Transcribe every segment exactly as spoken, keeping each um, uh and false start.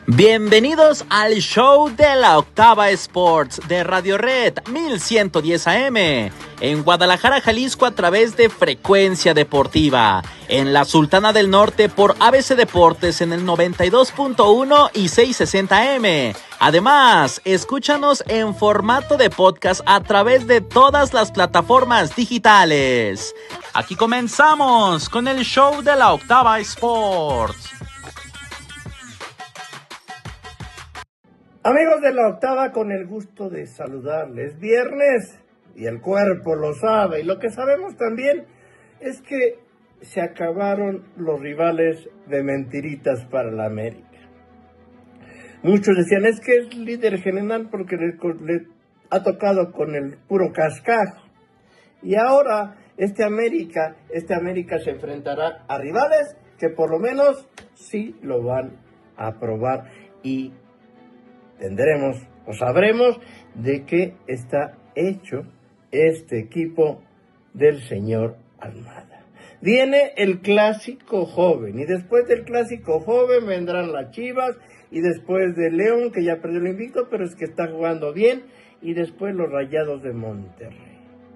Bienvenidos al show de la Octava Sports de Radio Red mil ciento diez A M en Guadalajara, Jalisco a través de Frecuencia Deportiva, en la Sultana del Norte por A B C Deportes en el noventa y dos punto uno y seiscientos sesenta A M. Además, escúchanos en formato de podcast a través de todas las plataformas digitales. Aquí comenzamos con el show de la Octava Sports. Amigos de la Octava, con el gusto de saludarles. Viernes y el cuerpo lo sabe, y lo que sabemos también es que se acabaron los rivales de mentiritas para la América. Muchos decían, es que es líder general porque le, le ha tocado con el puro cascajo. Y ahora este América, este América se enfrentará a rivales que por lo menos sí lo van a probar, y tendremos o sabremos de qué está hecho este equipo del señor Almada. Viene el clásico joven, y después del clásico joven vendrán las Chivas, y después de León, que ya perdió el invicto, pero es que está jugando bien, y después los Rayados de Monterrey.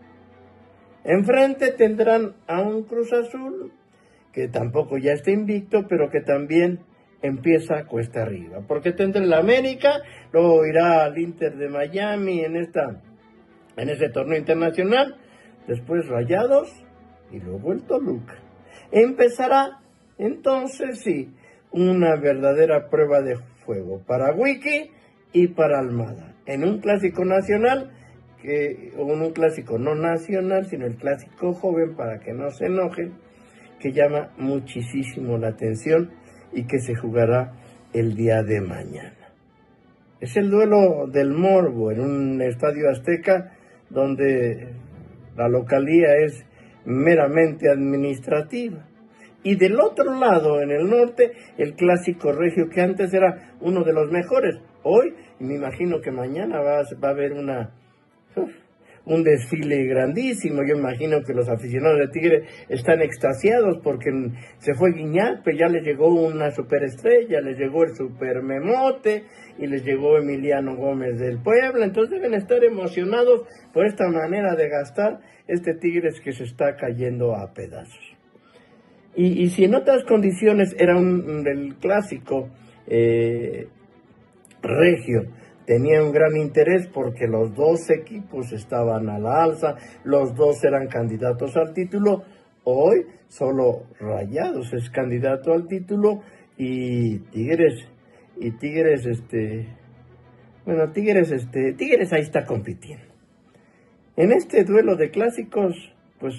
Enfrente tendrán a un Cruz Azul, que tampoco ya está invicto, pero que también empieza cuesta arriba, porque tendrá el América, luego irá al Inter de Miami en esta, en ese torneo internacional, después Rayados y luego el Toluca. Empezará entonces sí una verdadera prueba de fuego para Wiki y para Almada, en un clásico nacional, que, o en un clásico no nacional, sino el clásico joven, para que no se enojen, que llama muchísimo la atención y que se jugará el día de mañana. Es el duelo del morbo en un estadio azteca donde la localía es meramente administrativa. Y del otro lado, en el norte, el clásico regio, que antes era uno de los mejores. Hoy, me imagino que mañana va, va a haber una... Uf, un desfile grandísimo. Yo imagino que los aficionados de Tigre están extasiados porque se fue Guiñac, pero ya les llegó una superestrella, les llegó el super Memote y les llegó Emiliano Gómez del Puebla. Entonces deben estar emocionados por esta manera de gastar este Tigres que se está cayendo a pedazos. Y, y si en otras condiciones era un del clásico eh, regio, tenía un gran interés porque los dos equipos estaban a la alza, los dos eran candidatos al título. Hoy solo Rayados es candidato al título, y Tigres, y Tigres, este, bueno, Tigres, este, Tigres ahí está compitiendo. En este duelo de clásicos, pues,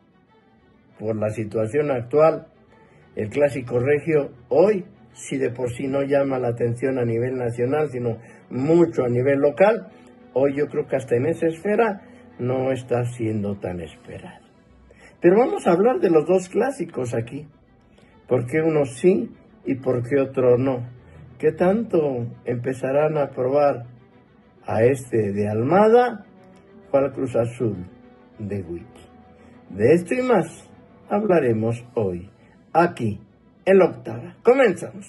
por la situación actual, el clásico regio hoy, si de por sí no llama la atención a nivel nacional, sino mucho a nivel local, hoy yo creo que hasta en esa esfera no está siendo tan esperado. Pero vamos a hablar de los dos clásicos aquí. ¿Por qué uno sí y por qué otro no? ¿Qué tanto empezarán a probar a este de Almada o al Cruz Azul de Wiki? De esto y más hablaremos hoy, aquí, en la Octava. Comenzamos.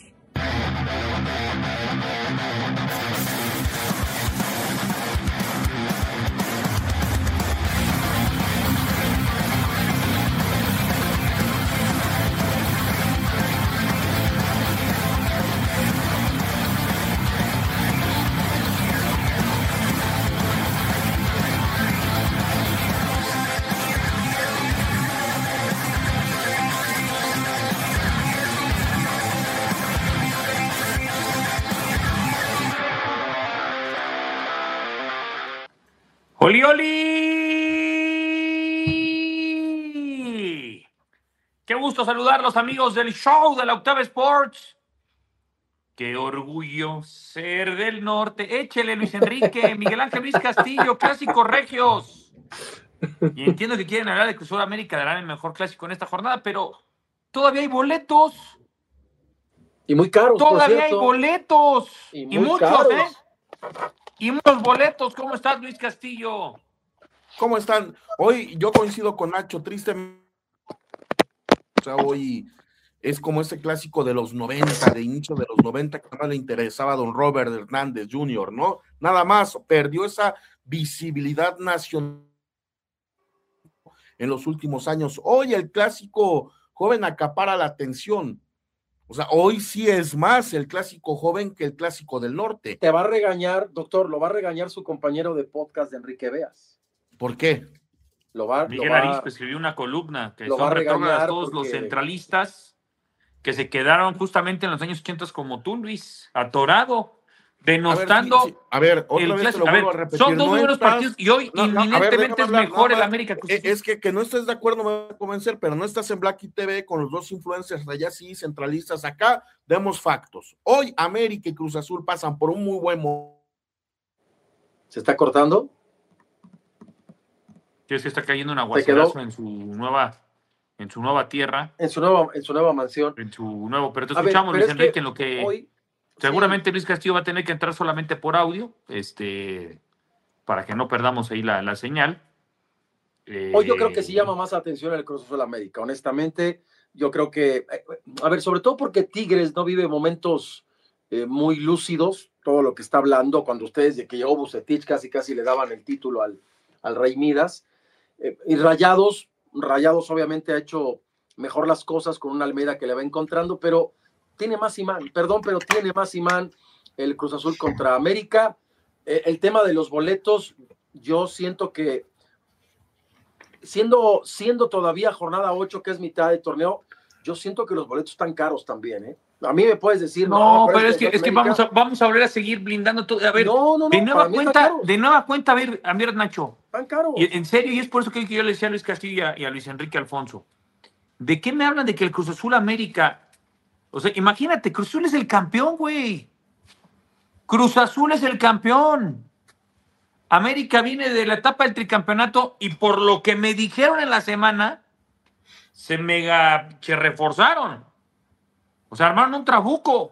¡Oli, oli! ¡Qué gusto saludarlos, amigos del show de la Octava Sports! ¡Qué orgullo ser del norte! Échele, Luis Enrique, Miguel Ángel Luis Castillo, clásicos regios. Y entiendo que quieren hablar de Cruz Azul América, darán el mejor clásico en esta jornada, pero todavía hay boletos. Y muy caros, Todavía hay boletos. Y, y muchos, caros. ¿eh? Y muchos boletos. ¿Cómo estás, Luis Castillo? ¿Cómo están? Hoy yo coincido con Nacho, tristemente. O sea, hoy es como ese clásico de los noventa, de inicio de los noventa, que más le interesaba a don Robert Hernández junior, ¿no? Nada más, perdió esa visibilidad nacional en los últimos años. Hoy el clásico joven acapara la atención. O sea, hoy sí es más el clásico joven que el clásico del norte. Te va a regañar, doctor, lo va a regañar su compañero de podcast de Enrique Beas. ¿Por qué? Lo va, Miguel lo va, Arispe escribió una columna que lo son va a retrógradas regañar todos los porque- centralistas que se quedaron justamente en los años ochenta como tú, Luis, atorado, denostando. A ver, sí, sí. A ver otra el vez clásico. te lo A ver, vuelvo a repetir. son dos no muy buenos estás... partidos y hoy no, no, inminentemente a ver, es hablar, mejor el más. América. Es, es que, que no estés de acuerdo me va a convencer, pero no estás en Blacky T V con los dos influencers de allá, sí, centralistas. Acá demos factos. Hoy América y Cruz Azul pasan por un muy buen momento. ¿Se está cortando? Es que está cayendo un aguacerazo en su nueva, en su nueva tierra. En su nueva, en su nueva mansión. En su nuevo, pero te A ver, escuchamos, pero Luis es que Enrique, en lo que hoy, seguramente sí. Luis Castillo va a tener que entrar solamente por audio, este, para que no perdamos ahí la, la señal. Eh, Hoy yo creo que sí llama más atención el Cruz Azul América, honestamente. Yo creo que, a ver, sobre todo porque Tigres no vive momentos eh, muy lúcidos, todo lo que está hablando, cuando ustedes de que llegó Bucetich casi casi le daban el título al, al Rey Midas. Eh, y Rayados, Rayados obviamente ha hecho mejor las cosas con una Almeida que le va encontrando, pero tiene más imán, perdón, pero tiene más imán el Cruz Azul contra América. Eh, el tema de los boletos, yo siento que siendo, siendo todavía jornada ocho, que es mitad de torneo, yo siento que los boletos están caros también, ¿eh? A mí me puedes decir, no, no, pero, pero es, es que, que, es que vamos, a, vamos a volver a seguir blindando todo. A ver, no, no, no, de nueva para mí están cuenta, caros. de nueva cuenta, a ver, a ver, Nacho. Tan caros. Y, en serio, y es por eso que yo le decía a Luis Castillo y a, y a Luis Enrique Alfonso. ¿De qué me hablan de que el Cruz Azul América? O sea, imagínate, Cruz Azul es el campeón, güey. Cruz Azul es el campeón. América viene de la etapa del tricampeonato y por lo que me dijeron en la semana, se mega se reforzaron. O sea, armaron un trabuco.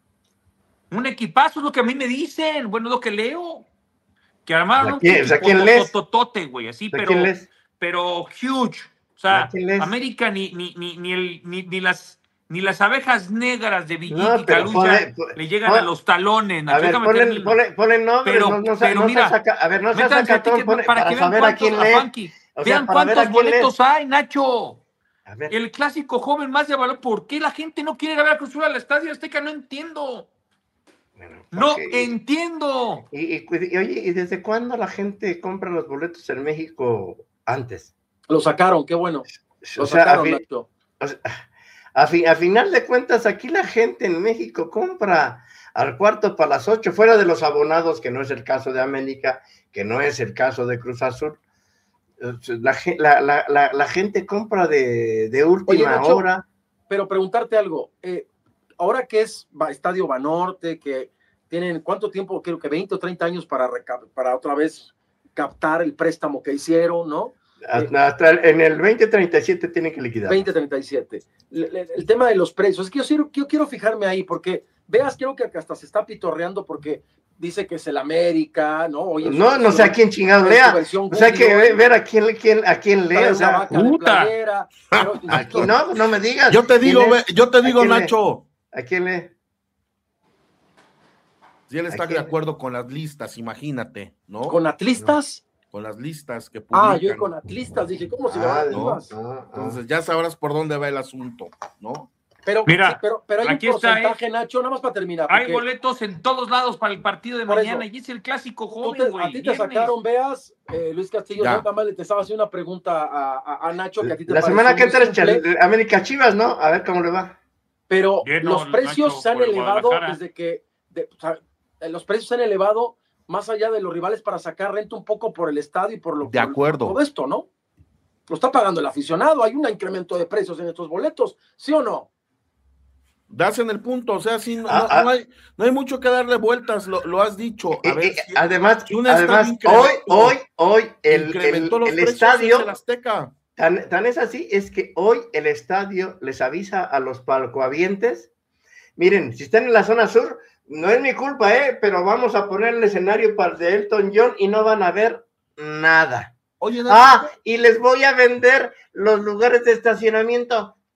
Un equipazo es lo que a mí me dicen. Bueno, es lo que leo. Que armaron un tototote, güey. Así, pero, pero huge. O sea, América ni, ni, ni, ni, el, ni, ni las... Ni las abejas negras de Villita no, y Calucha le llegan pone, a los talones. A ver, ponen, ponen, ponen nombres, pero, no, no, pero no mira, se saca, a ver, no se saca todo, pone, para, para que vean cuántos, a Funky, o sea, vean cuántos boletos lees. hay, Nacho. A ver. El clásico joven más de valor. ¿Por qué la gente no quiere ir a ver a Cruz Azul al Estadio Azteca? No entiendo. Bueno, no entiendo. Y, y, y oye, ¿y desde cuándo la gente compra los boletos en México antes? Lo sacaron, qué bueno. Lo o sea, sacaron, a, fi, Nacho. O sea, A, fi, a final de cuentas, aquí la gente en México compra al cuarto para las ocho, fuera de los abonados, que no es el caso de América, que no es el caso de Cruz Azul. La, la, la, la, la gente compra de, de última Oye, Nacho, hora. Pero preguntarte algo, eh, ahora que es Estadio Banorte, que tienen, ¿cuánto tiempo? Creo que veinte o treinta años para, para otra vez captar el préstamo que hicieron, ¿no? Hasta, hasta en el veinte treinta y siete tienen que liquidar. veinte treinta y siete. El, el, el tema de los precios, es que yo quiero, yo quiero fijarme ahí, porque veas, creo que hasta se está pitorreando porque dice que es el América, ¿no? Oye, no, no sé a quién chingado lea. O sea, hay que ver, ver a quién, quién, a quién lee. O sea, puta. Playera, pero, aquí no, no me digas. Yo te digo, yo te digo, ¿A Nacho. Lee? ¿A quién lee? Si él está de acuerdo con las listas, imagínate, ¿no? ¿Con atlistas? No. Con las listas que publican. Ah, yo con atlistas, dije, ¿cómo se llama? ¿no? Ah, Entonces ya sabrás por dónde va el asunto, ¿no? Pero, Mira, sí, pero, pero hay aquí un porcentaje, está, eh, Nacho, nada más para terminar. Hay boletos en todos lados para el partido de mañana eso, y es el clásico joven, güey. A ti te viernes. sacaron, veas, eh, Luis Castillo, yo también te estaba haciendo una pregunta a, a, a Nacho que a ti te La semana que entra es América Chivas, ¿no? A ver cómo le va. Pero Bien, los no, precios Nacho, se han elevado desde que, de, o sea, los precios se han elevado más allá de los rivales para sacar renta un poco por el estadio y por lo de acuerdo. Por todo esto, ¿no? Lo está pagando el aficionado, hay un incremento de precios en estos boletos, ¿sí o no? Das en el punto, o sea, sí, no, ah, no, no, hay, no hay mucho que darle vueltas, lo, lo has dicho. A eh, ver, eh, si además, si además hoy, hoy, hoy, el, el, el estadio, el Azteca. Tan, tan es así, es que hoy el estadio les avisa a los palcohabientes, miren, si están en la zona sur, no es mi culpa, eh, pero vamos a poner el escenario para el de Elton John y no van a ver nada. Oye, ah, y les voy a vender los lugares de estacionamiento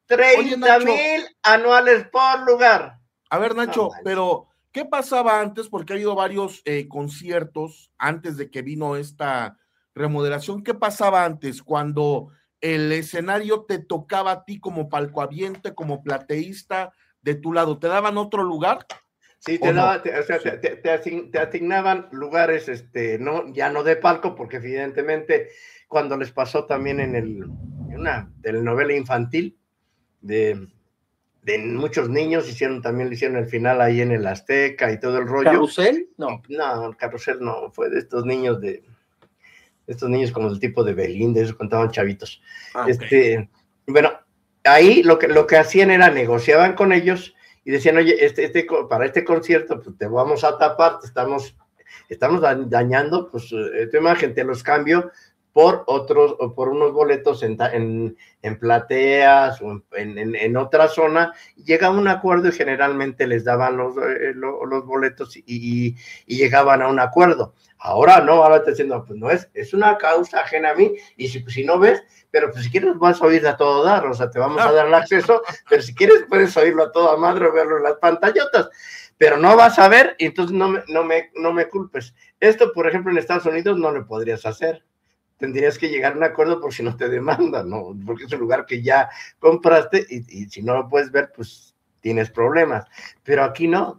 treinta mil anuales por lugar. A ver, Nacho, no, pero ¿qué pasaba antes? Porque ha habido varios eh, conciertos antes de que vino esta remodelación. ¿Qué pasaba antes cuando el escenario te tocaba a ti como palcoaviente, como plateísta de tu lado? ¿Te daban otro lugar? Sí, te, daba, no? te, o sea, sí. te, te, asign, te asignaban lugares, este, no, ya no de palco, porque evidentemente cuando les pasó también en el, en una telenovela infantil de, de muchos niños, hicieron también, le hicieron el final ahí en el Azteca y todo el rollo. ¿Carrusel? No. No, el Carrusel no, fue de estos niños de, estos niños como del tipo de Belinda, esos contaban chavitos. Ah, este, okay. Bueno, ahí lo que, lo que hacían era negociaban con ellos y decían, oye, este, este, para este concierto, pues te vamos a tapar, te estamos, estamos dañando, pues tu imagen, te los cambio por otros, o por unos boletos en, en, en plateas o en, en, en otra zona. Llegaban a un acuerdo y generalmente les daban los, eh, los boletos y, y, y llegaban a un acuerdo. Ahora no, ahora te diciendo, pues no es, es una causa ajena a mí, y si, pues, si no ves, pero pues si quieres vas a oír a todo dar, o sea, te vamos a dar el acceso, pero si quieres puedes oírlo a toda madre o verlo en las pantallotas, pero no vas a ver, y entonces no me, no me, no me culpes. Esto, por ejemplo, en Estados Unidos no lo podrías hacer. Tendrías que llegar a un acuerdo por si no te demandan, ¿no? Porque es un lugar que ya compraste y, y si no lo puedes ver, pues tienes problemas. Pero aquí no.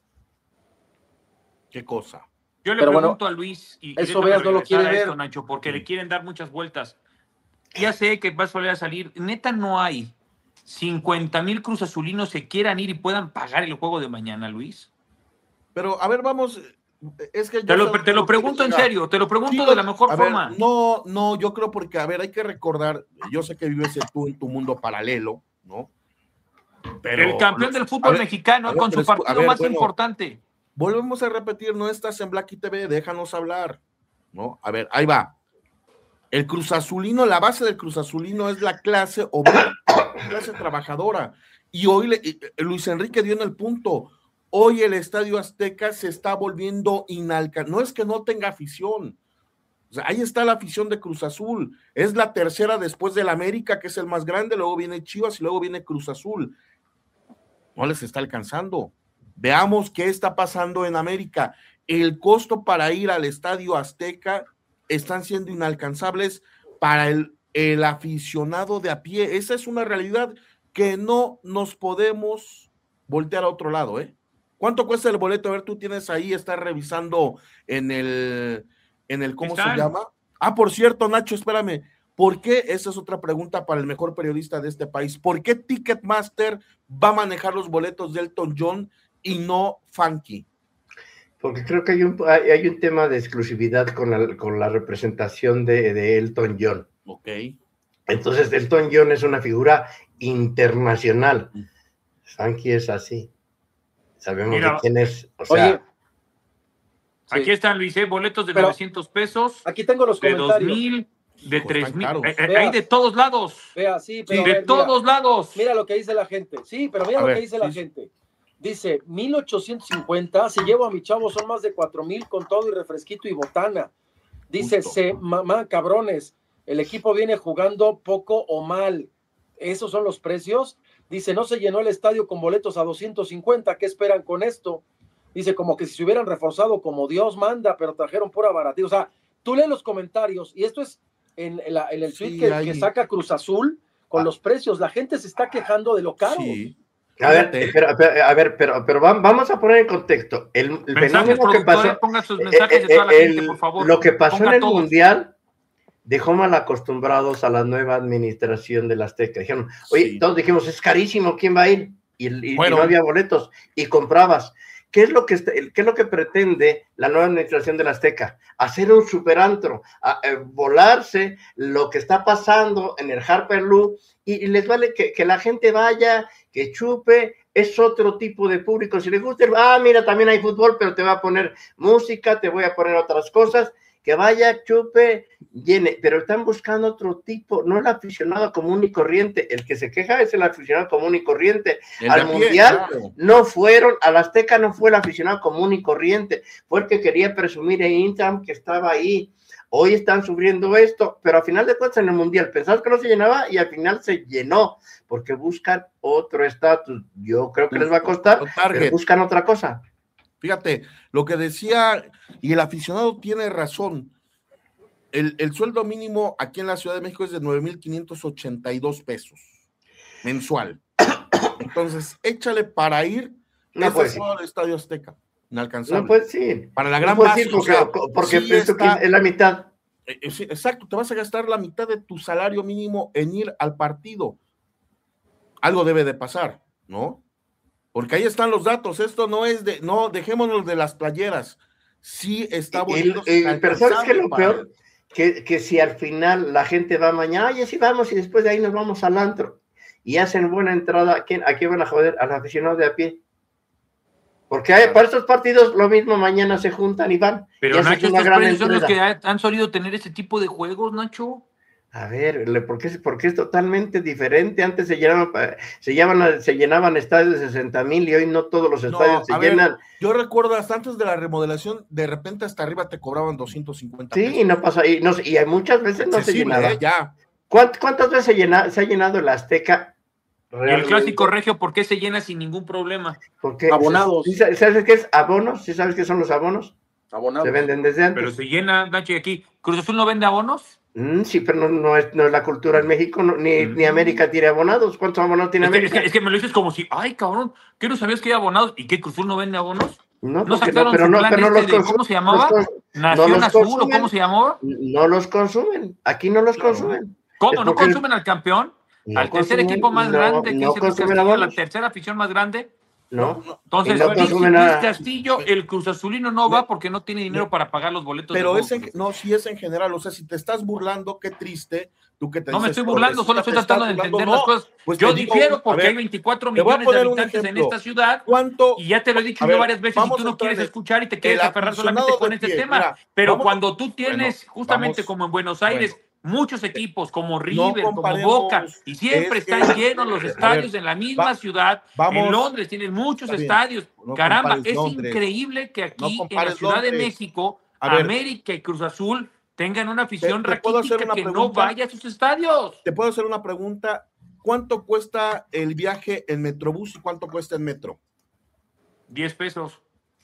¿Qué cosa? Yo le Pero pregunto bueno, a Luis, y eso veas, no lo quiere ver, esto, Nacho, porque le quieren dar muchas vueltas. Ya sé que va a volver a salir. Neta, no hay cincuenta mil cruzazulinos que quieran ir y puedan pagar el juego de mañana, Luis. Pero, a ver, vamos... Es que yo te lo, te lo pregunto en serio, te lo pregunto sí, de la mejor a forma. Ver, no, no, yo creo porque, a ver, hay que recordar, yo sé que vives tú en tu mundo paralelo, ¿no? Pero el campeón los, del fútbol ver, mexicano ver, con su partido ver, más bueno, importante. Volvemos a repetir, no estás en Blacky T V, déjanos hablar, ¿no? A ver, ahí va. El Cruz Azulino, la base del Cruz Azulino es la clase obrera, clase trabajadora. Y hoy le, Luis Enrique dio en el punto. Hoy el Estadio Azteca se está volviendo inalcanzable. No es que no tenga afición. O sea, ahí está la afición de Cruz Azul. Es la tercera después del América, que es el más grande. Luego viene Chivas y luego viene Cruz Azul. No les está alcanzando. Veamos qué está pasando en América. El costo para ir al Estadio Azteca están siendo inalcanzables para el, el aficionado de a pie. Esa es una realidad que no nos podemos voltear a otro lado, ¿eh? ¿Cuánto cuesta el boleto? A ver, tú tienes ahí, estás revisando en el, en el, ¿cómo ¿Están? se llama? Ah, por cierto, Nacho, espérame, ¿por qué? Esa es otra pregunta para el mejor periodista de este país. ¿Por qué Ticketmaster va a manejar los boletos de Elton John y no Funky? Porque creo que hay un, hay, hay un tema de exclusividad con la, con la representación de, de Elton John. Ok. Entonces, Elton John es una figura internacional. Mm. Funky es así. Sabemos Mira, de quién es, o sea... Oye, aquí sí. están, Luis, ¿eh? Boletos de Pero, novecientos pesos. Aquí tengo los de comentarios. De dos mil, de pues tres mil. Eh, eh, hay de todos lados. Vea, sí, pero sí, de ver, todos mira, lados. Mira lo que dice la gente. Sí, pero mira a lo ver, que dice sí. la gente. Dice, mil ochocientos cincuenta, si llevo a mi chavo son más de cuatro mil con todo y refresquito y botana. Dice, se, mamá, cabrones, el equipo viene jugando poco o mal. ¿Esos son los precios? Dice, no se llenó el estadio con boletos a doscientos cincuenta, ¿qué esperan con esto? Dice, como que si se hubieran reforzado como Dios manda, pero trajeron pura baratía. O sea, tú lees los comentarios, y esto es en, la, en el tweet sí, que, hay... que saca Cruz Azul con ah. los precios. La gente se está quejando de lo caro. Sí. A ver, pero, a ver, pero, pero vamos a poner en contexto. El, el fenómeno que pasó, pongan sus mensajes eh, de toda la el, gente, por favor. Lo que pasó Ponga en el todos. Mundial dejó mal acostumbrados a la nueva administración del Azteca. Dijeron, oye, sí. todos dijimos, es carísimo, ¿quién va a ir? Y, y, bueno. y no había boletos, y comprabas. ¿Qué es lo que, ¿Qué es lo que pretende la nueva administración del Azteca? Hacer un superantro, a, a, volarse lo que está pasando en el Harper Lou, y, y les vale que, que la gente vaya, que chupe, es otro tipo de público. Si les gusta, ah, mira, también hay fútbol, pero te va a poner música, te voy a poner otras cosas, que vaya, chupe, llene, pero están buscando otro tipo, no el aficionado común y corriente, el que se queja es el aficionado común y corriente. El al Mundial pie, claro. no fueron, al Azteca no fue el aficionado común y corriente, fue el que quería presumir en Instagram que estaba ahí, hoy están sufriendo esto, pero al final de cuentas en el Mundial pensabas que no se llenaba y al final se llenó, porque buscan otro estatus. Yo creo que les va a costar, pero buscan otra cosa. Fíjate, lo que decía, y el aficionado tiene razón, el, el sueldo mínimo aquí en la Ciudad de México es de nueve mil quinientos ochenta y dos pesos mensual. Entonces, échale para ir no este sábado al Estadio Azteca. Inalcanzable. No puedes ir. Para la gran no base. Ir porque, o sea, porque sí pienso está, que es la mitad. Eh, sí, exacto, te vas a gastar la mitad de tu salario mínimo en ir al partido. Algo debe de pasar, ¿no? Porque ahí están los datos. Esto no es de, no, dejémonos de las playeras. Sí está bonito. Pero ¿sabes qué es lo para... peor? Que, que si al final la gente va mañana, oye, sí vamos, y después de ahí nos vamos al antro. Y hacen buena entrada, ¿a quién, a quién van a joder? Al aficionado de a pie. Porque hay, para estos partidos lo mismo, mañana se juntan y van. Pero y Nacho, estos precios son los que han solido tener ese tipo de juegos, Nacho. A ver, porque es, porque es totalmente diferente. Antes se llenaban, se llenaban, se llenaban estadios de sesenta mil y hoy no todos los estadios no, se ver, llenan. Yo recuerdo hasta antes de la remodelación, de repente hasta arriba te cobraban doscientos cincuenta sí, pesos. y no pasa, y, no, y hay muchas veces no se llenaba. ¿eh? Ya. ¿Cuántas, ¿Cuántas veces se, llena, se ha llenado el Azteca? Realmente. Y el clásico regio, ¿por qué se llena sin ningún problema? Porque abonados. ¿Sabes qué es abonos? ¿Sí sabes qué son los abonos? Abonados. Se venden desde antes. Pero se llena, Nacho, y aquí. ¿Cruz Azul no vende abonos? Mm, sí, pero no, no, es, no es la cultura en México, no, ni, mm. ni América tiene abonados. ¿Cuántos abonados tiene es que, América? Es que, es que me lo dices como si, ay, cabrón, ¿qué no sabías que hay abonados? ¿Y qué Cruz Azul no vende abonos? No, ¿No sacaron no, pero su no, plan pero no este los de, ¿cómo se llamaba? Los, ¿Nación no Azul consumen, o cómo se llamó? No los consumen, aquí no los consumen. ¿Cómo? ¿No consumen al campeón? No ¿Al tercer consumen, equipo más no, grande que no es el Cruz Castillo, la tercera afición más grande? No. Entonces, no Luis, Luis Castillo, el Cruz Azulino no va porque no tiene dinero para pagar los boletos. Pero es en, no, sí es en general, o sea, si te estás burlando, qué triste. Tú que te no me estoy burlando, solo estoy tratando de entender no, las cosas. Pues yo digo, difiero porque ver, hay veinticuatro millones de habitantes en esta ciudad. ¿Cuánto? Y ya te lo he dicho yo varias veces y tú no quieres escuchar y te quieres aferrar solamente con este pie, tema. Mira, pero vamos, cuando tú tienes, bueno, justamente vamos, como en Buenos Aires, bueno, muchos equipos como River, no como Boca, y siempre es están que, llenos los estadios ver, en la misma va, ciudad. Vamos, en Londres tienen muchos estadios. No Caramba, es Londres. Increíble que aquí no en la Ciudad Londres. De México, América y Cruz Azul tengan una afición te, te raquítica una que pregunta? No vaya a sus estadios. Te puedo hacer una pregunta. ¿Cuánto cuesta el viaje en Metrobús y cuánto cuesta en metro? diez pesos.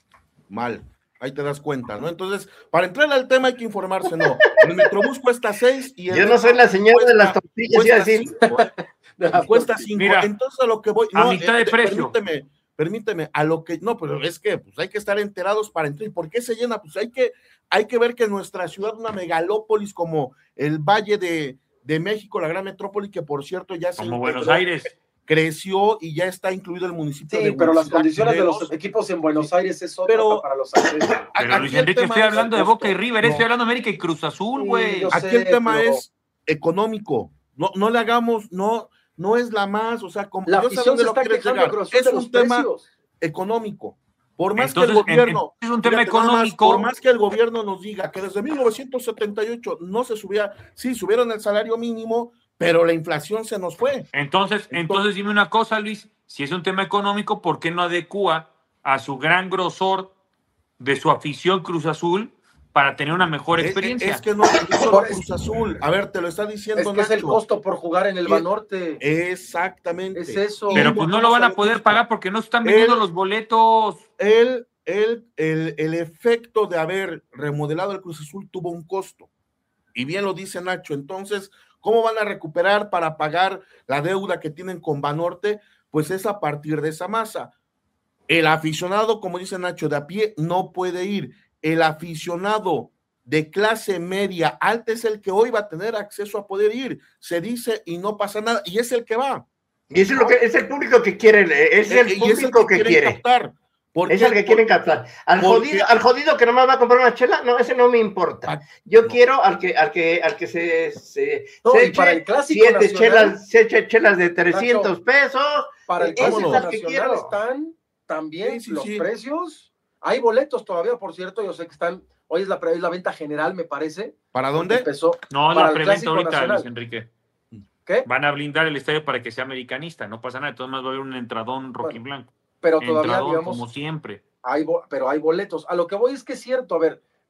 Mal. Ahí te das cuenta, ¿no? Entonces, para entrar al tema hay que informarse, ¿no? El Metrobús cuesta seis y el yo no soy la señora cuesta, de las tortillas, cuesta cinco. Cuesta cinco. Mira, entonces a lo que voy... A no, mitad de eh, precio. Permíteme, permíteme, a lo que... No, pero es que pues, hay que estar enterados para entrar. ¿Por qué se llena? Pues hay que... Hay que ver que nuestra ciudad, una megalópolis como el Valle de, de México, la gran metrópoli, que por cierto ya se... Como Buenos Aires. Creció y ya está incluido el municipio sí, de pero las condiciones de los equipos en Buenos Aires es otra pero, para los accesos. Pero Luis Enrique, estoy hablando de Boca y River, no. Estoy hablando de América y Cruz Azul, güey. Sí, aquí sé, el tema pero... es económico. No, no le hagamos, no, no es la más, o sea, como la afición se está quejando, es un tema precios. Económico. Por más Entonces, que el gobierno, es un tema fíjate, económico. Más, por más que el gobierno nos diga que desde mil novecientos setenta y ocho no se subía, sí, subieron el salario mínimo, pero la inflación se nos fue. Entonces, entonces, entonces dime una cosa, Luis, si es un tema económico, ¿por qué no adecua a su gran grosor de su afición Cruz Azul para tener una mejor experiencia? Es, es que no es solo Cruz Azul. A ver, te lo está diciendo Es que Nacho. Es el costo por jugar en el Banorte. Exactamente. Es eso. Pero pues no lo van a poder pagar porque no están vendiendo el, los boletos. El, el, el, el efecto de haber remodelado el Cruz Azul tuvo un costo. Y bien lo dice Nacho. Entonces, ¿cómo van a recuperar para pagar la deuda que tienen con Banorte? Pues es a partir de esa masa. El aficionado, como dice Nacho, de a pie no puede ir. El aficionado de clase media alta es el que hoy va a tener acceso a poder ir. Se dice y no pasa nada. Y es el que va. Y es, lo que, es el público que quiere. Es el y público es el que, que quiere. Captar. Porque, es el que quieren captar. Al jodido, al jodido que nomás va a comprar una chela, no, ese no me importa. Yo no. quiero al que, al que, al que se, se, no, se eche para el clásico siete nacional, chelas, se eche chelas de trescientos Nacho, pesos. Para el clásico nacional que quiero. Están también sí, sí, los sí. precios. Hay boletos todavía, por cierto, yo sé que están, hoy es la, es la venta general, me parece. ¿Para dónde? Empezó no, para la preventa ahorita, nacional. Luis Enrique. ¿Qué? Van a blindar el estadio para que sea americanista, no pasa nada, de todas maneras va a haber un entradón rojo y blanco. Pero todavía, entradón, digamos, como siempre. Hay, pero hay boletos. A lo que voy es que es cierto, a ver,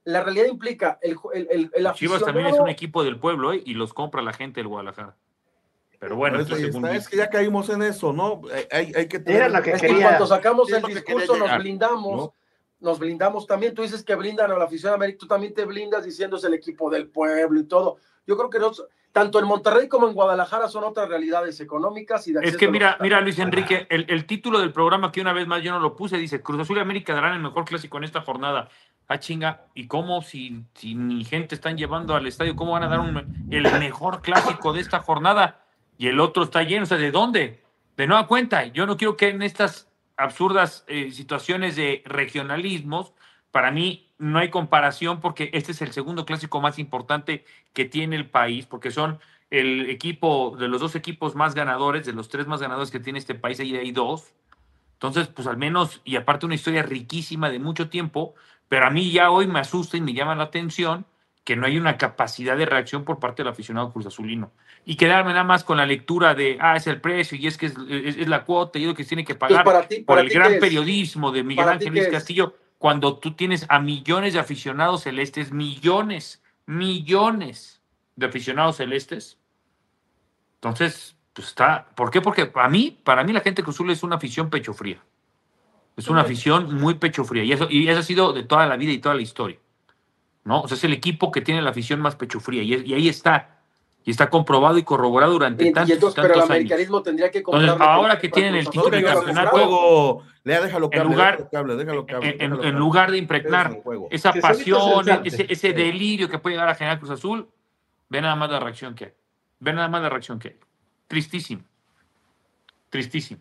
la realidad implica el, el, el, el aficionado... Chivas también es un equipo del pueblo, ¿eh? Y los compra la gente del Guadalajara. Pero bueno, Pero pues, está, es que ya caímos en eso, ¿no? Hay, hay que tener... Era que es quería... que cuando sacamos es el discurso nos blindamos, ¿no? Nos blindamos también. Tú dices que blindan a la afición de América, tú también te blindas diciendo es el equipo del pueblo y todo. Yo creo que no, tanto en Monterrey como en Guadalajara son otras realidades económicas y de Es que mira, mira Luis Enrique, el, el título del programa que una vez más yo no lo puse, dice Cruz Azul y América darán el mejor clásico en esta jornada. Ah, chinga, ¿y cómo si, si ni gente están llevando al estadio, cómo van a dar un, el mejor clásico de esta jornada? Y el otro está lleno, o sea, ¿de dónde? De nueva cuenta, yo no quiero que en estas absurdas eh, situaciones de regionalismos, para mí no hay comparación porque este es el segundo clásico más importante que tiene el país, porque son el equipo, de los dos equipos más ganadores, de los tres más ganadores que tiene este país, ahí hay dos. Entonces, pues al menos, y aparte una historia riquísima de mucho tiempo, pero a mí ya hoy me asusta y me llama la atención que no hay una capacidad de reacción por parte del aficionado Cruz Azulino. Y quedarme nada más con la lectura de, ah, es el precio y es que es, es, es la cuota y lo que se tiene que pagar para ti, por para el ti gran es, periodismo de Miguel Ángel Luis Castillo, cuando tú tienes a millones de aficionados celestes, millones, millones de aficionados celestes. Entonces, pues está, ¿por qué? Porque para mí, para mí la gente Cruz Azul es una afición pecho fría. Es una afición muy pecho fría. Y eso, y eso ha sido de toda la vida y toda la historia, ¿no? O sea, es el equipo que tiene la afición más pecho fría. Y, es, y ahí está. Y está comprobado y corroborado durante y, tantos, y entonces, tantos pero el años. americanismo tendría que comprar. Entonces, ahora que tienen el título de campeonato, le déjalo que en hable, lugar, déjalo que hable, déjalo que hable, en, déjalo en, que en hable. lugar de impregnar esa pasión, ese, ese sí. delirio que puede llegar a generar Cruz Azul, ve nada más la reacción que hay. Ve nada más la reacción que hay. Tristísimo. Tristísimo.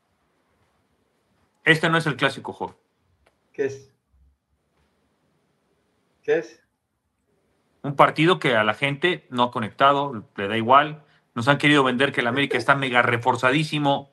Este no es el clásico, joven. ¿Qué es? ¿Qué es? Un partido que a la gente no ha conectado, le da igual. Nos han querido vender que el América está mega reforzadísimo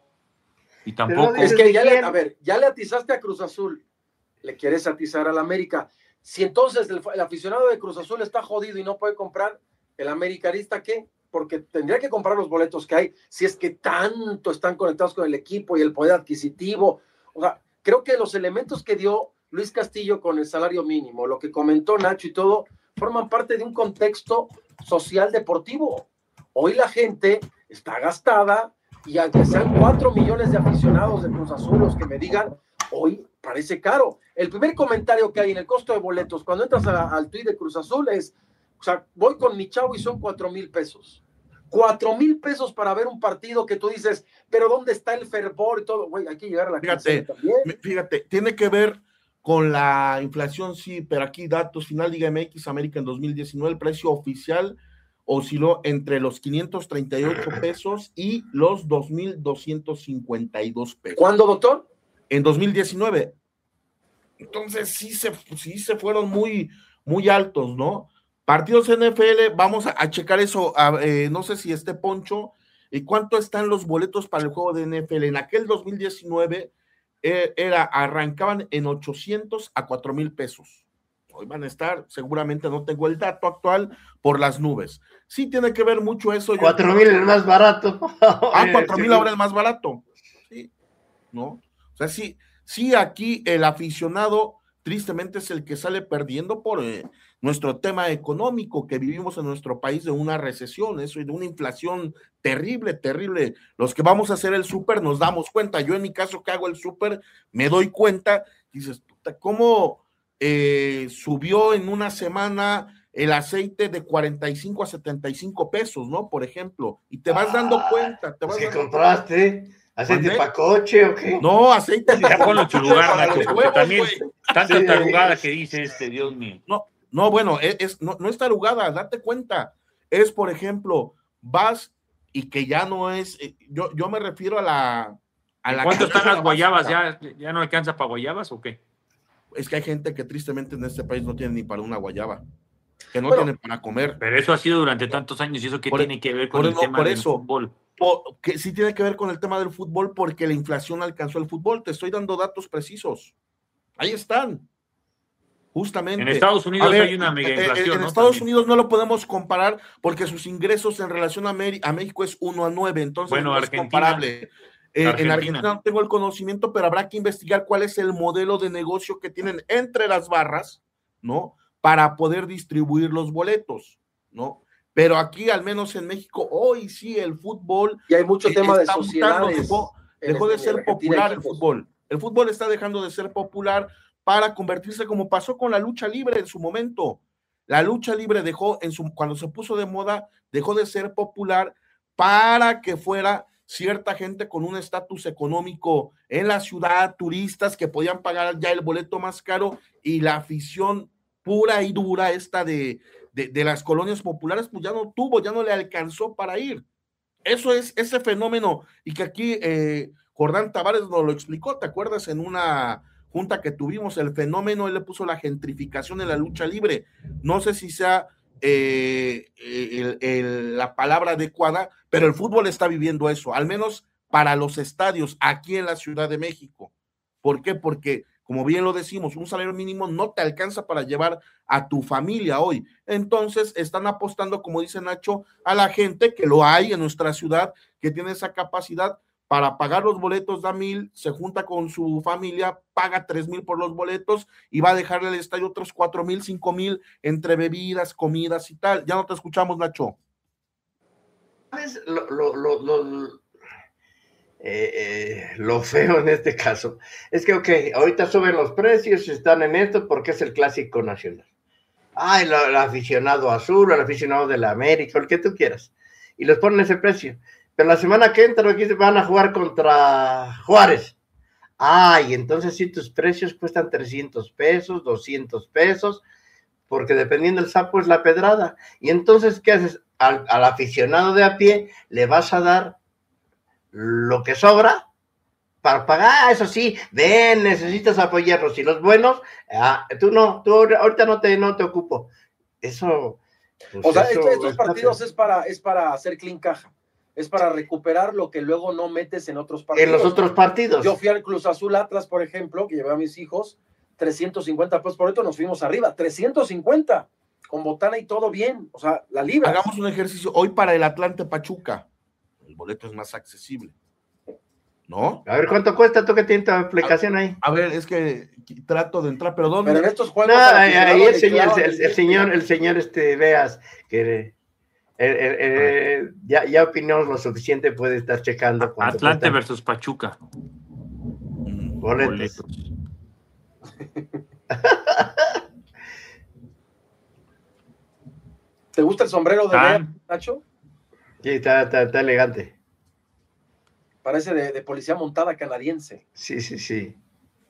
y tampoco. Es que ya le, a ver, ya le atizaste a Cruz Azul, le quieres atizar al América. Si entonces el, el aficionado de Cruz Azul está jodido y no puede comprar, ¿el americanista qué? Porque tendría que comprar los boletos que hay, si es que tanto están conectados con el equipo y el poder adquisitivo. O sea, creo que los elementos que dio Luis Castillo con el salario mínimo, lo que comentó Nacho y todo, forman parte de un contexto social deportivo. Hoy la gente está gastada y aunque sean cuatro millones de aficionados de Cruz Azul los que me digan, hoy parece caro. El primer comentario que hay en el costo de boletos cuando entras a, al tuit de Cruz Azul es, o sea, voy con mi chavo y son cuatro mil pesos. Cuatro mil pesos para ver un partido que tú dices, pero ¿dónde está el fervor y todo? Güey, hay que llegar a la fíjate, también. Fíjate, tiene que ver con la inflación, sí, pero aquí datos, final Liga M X, América en dos mil diecinueve, el precio oficial osciló entre los quinientos treinta y ocho pesos y los dos mil doscientos cincuenta y dos pesos. ¿Cuándo, doctor? En dos mil diecinueve. Entonces sí se, sí se fueron muy, muy altos, ¿no? Partidos N F L, vamos a, a checar eso, a, eh, no sé si esté Poncho, ¿y cuánto están los boletos para el juego de N F L? En aquel dos mil diecinueve eh, era, arrancaban en ochocientos a cuatro mil pesos. Hoy van a estar, seguramente no tengo el dato actual, por las nubes. Sí tiene que ver mucho eso. Cuatro mil el más barato. Ah, cuatro mil ahora el más barato. Sí, ¿no? O sea, sí, sí, aquí el aficionado tristemente es el que sale perdiendo por eh, nuestro tema económico, que vivimos en nuestro país de una recesión, eso, y de una inflación terrible, terrible. Los que vamos a hacer el súper nos damos cuenta. Yo en mi caso que hago el súper, me doy cuenta, dices, puta, ¿cómo eh, subió en una semana el aceite de cuarenta y cinco a setenta y cinco pesos, ¿no? Por ejemplo, y te vas ah, dando cuenta. Te vas ¿Qué dando compraste? Cuenta. ¿Aceite para coche o qué? No, aceite. Ya ponlo en su lugar, Nacho, porque huevos, también wey. Tanta sí, tarugada que dice este, Dios mío. No, no, bueno, es, es, no, no es tarugada, date cuenta. Es, por ejemplo, vas y que ya no es, yo, yo me refiero a la... A la ¿Cuánto están las guayabas? ¿Ya, ¿Ya no alcanza para guayabas o qué? Es que hay gente que tristemente en este país no tiene ni para una guayaba, que no bueno, tienen para comer. Pero eso ha sido durante tantos años, ¿y eso qué por, tiene que ver con por, el no, tema por del eso, fútbol? Por, que sí tiene que ver con el tema del fútbol, porque la inflación alcanzó el fútbol. Te estoy dando datos precisos. Ahí están. Justamente. En Estados Unidos ver, hay una mega inflación. En, en ¿no? Estados También. Unidos no lo podemos comparar porque sus ingresos en relación a, a México es uno a nueve, entonces bueno, no Argentina, es comparable. Eh, Argentina. En Argentina no tengo el conocimiento, pero habrá que investigar cuál es el modelo de negocio que tienen entre las barras, ¿no? para poder distribuir los boletos, ¿no? Pero aquí, al menos en México, hoy sí el fútbol... Y hay mucho tema de está sociedades. mutando, dejó, dejó de ser popular el fútbol. El fútbol está dejando de ser popular para convertirse como pasó con la lucha libre en su momento. La lucha libre dejó, en su, cuando se puso de moda, dejó de ser popular para que fuera cierta gente con un estatus económico en la ciudad, turistas que podían pagar ya el boleto más caro, y la afición pura y dura esta de, de, de las colonias populares, pues ya no tuvo, ya no le alcanzó para ir. Eso es ese fenómeno, y que aquí eh, Jordán Tavares nos lo explicó, ¿te acuerdas? En una junta que tuvimos, el fenómeno, él le puso la gentrificación en la lucha libre. No sé si sea eh, el, el, la palabra adecuada, pero el fútbol está viviendo eso, al menos para los estadios aquí en la Ciudad de México. ¿Por qué? Porque, como bien lo decimos, un salario mínimo no te alcanza para llevar a tu familia hoy. Entonces están apostando, como dice Nacho, a la gente que lo hay en nuestra ciudad, que tiene esa capacidad para pagar los boletos, da mil, se junta con su familia, paga tres mil por los boletos y va a dejarle al estadio otros cuatro mil, cinco mil entre bebidas, comidas y tal. Ya no te escuchamos, Nacho. ¿Sabes lo, lo, lo, lo, eh, eh, lo feo en este caso? Es que, ok, ahorita suben los precios, están en esto porque es el clásico nacional. Ay, el, el aficionado azul, el aficionado de la América, el que tú quieras. Y les ponen ese precio. Pero la semana que entra aquí van a jugar contra Juárez. Ah, y entonces sí, tus precios cuestan trescientos pesos, doscientos pesos, porque dependiendo del sapo es la pedrada. Y entonces, ¿qué haces? Al, al aficionado de a pie le vas a dar lo que sobra para pagar. Ah, eso sí, ven, necesitas apoyarlos. Y los buenos, ah, tú no, tú ahorita no te, no te ocupo. Eso... Pues o sea, eso, estos partidos es para, es para hacer clean caja. Es para recuperar lo que luego no metes en otros partidos. En los otros partidos. Yo fui al Cruz Azul Atlas, por ejemplo, que llevé a mis hijos, trescientos cincuenta pesos por esto, nos fuimos arriba, trescientos cincuenta, con botana y todo bien, o sea, la libra. Hagamos un ejercicio hoy para el Atlante Pachuca, el boleto es más accesible, ¿no? A ver, ¿cuánto cuesta? ¿Tú que tienes tu aplicación ahí? A ver, es que trato de entrar, pero ¿dónde? Pero en estos juegos... No, ahí, ahí el, señor, el, el señor, el señor, este, veas, que... Eh, eh, eh, ya, ya opinamos lo suficiente, puede estar checando. Atlante versus Pachuca. Boletos. Boletos. ¿Te gusta el sombrero de ah. Bea, Nacho? Sí, está, está, está elegante. Parece de, de policía montada canadiense. Sí, sí, sí.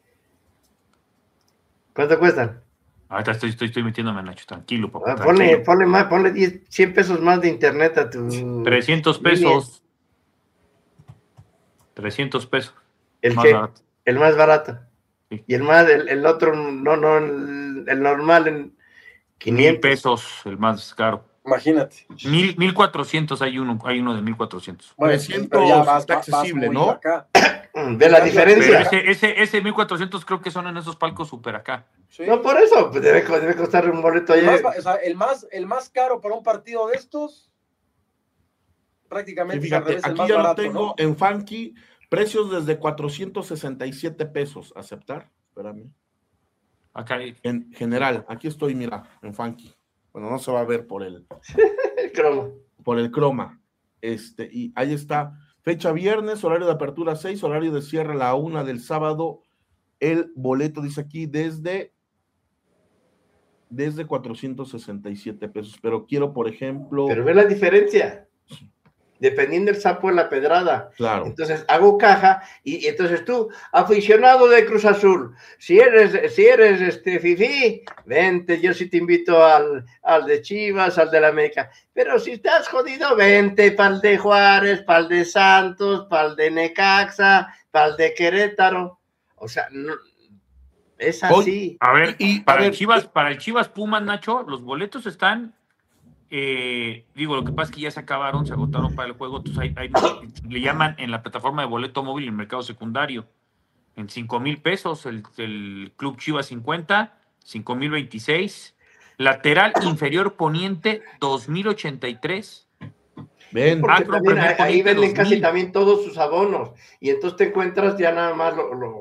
¿Cuánto cuestan? Ahorita estoy, estoy, estoy metiéndome, Nacho, tranquilo, papá. Ah, ponle, ponle más, ponle diez, cien pesos más de internet a tu... trescientos pesos. trescientos pesos. El más que, barato. El más barato. Sí. Y el más, el, el otro, no, no, el, el normal en quinientos. Mil pesos, el más caro. Imagínate. Mil, mil cuatrocientos hay uno, hay uno de mil cuatrocientos. Bueno, trescientos ya vas, está accesible, ¿no? Acá. ¿Ve la diferencia? Pero ese, ese, ese mil cuatrocientos creo que son en esos palcos super acá. Sí. No, por eso, pues debe, debe costar un boleto el allá. Más, o sea, el, más, el más caro para un partido de estos, prácticamente. Sí, fíjate, revés, aquí más ya barato, lo tengo, ¿no? En Funky, precios desde cuatrocientos sesenta y siete pesos. ¿Aceptar? Espérame. Acá hay. En general, aquí estoy, mira, en Funky. Bueno, no se va a ver por el, el croma. Por el croma. Este, y ahí está. Fecha viernes, horario de apertura seis, horario de cierre a la una del sábado. El boleto dice aquí desde, desde cuatrocientos sesenta y siete pesos. Pero quiero, por ejemplo. Pero ve la diferencia. Dependiendo del sapo de la pedrada. Claro. Entonces hago caja y, y entonces tú, aficionado de Cruz Azul, si eres, si eres este fifí, vente, yo sí te invito al, al de Chivas, al de la América. Pero si estás jodido, vente para el de Juárez, para el de Santos, para el de Necaxa, para el de Querétaro. O sea, no, es así. A ver, y para a ver, el Chivas, para el Chivas Pumas, Nacho, los boletos están. Eh, digo, lo que pasa es que ya se acabaron, se agotaron para el juego, entonces hay, hay, le llaman en la plataforma de boleto móvil en el mercado secundario en cinco mil pesos, el, el Club Chivas cincuenta, cinco mil veintiséis, lateral inferior poniente dos mil ochenta y tres. Ven, Macro, también, ahí venden casi también todos sus abonos y entonces te encuentras ya nada más lo, lo,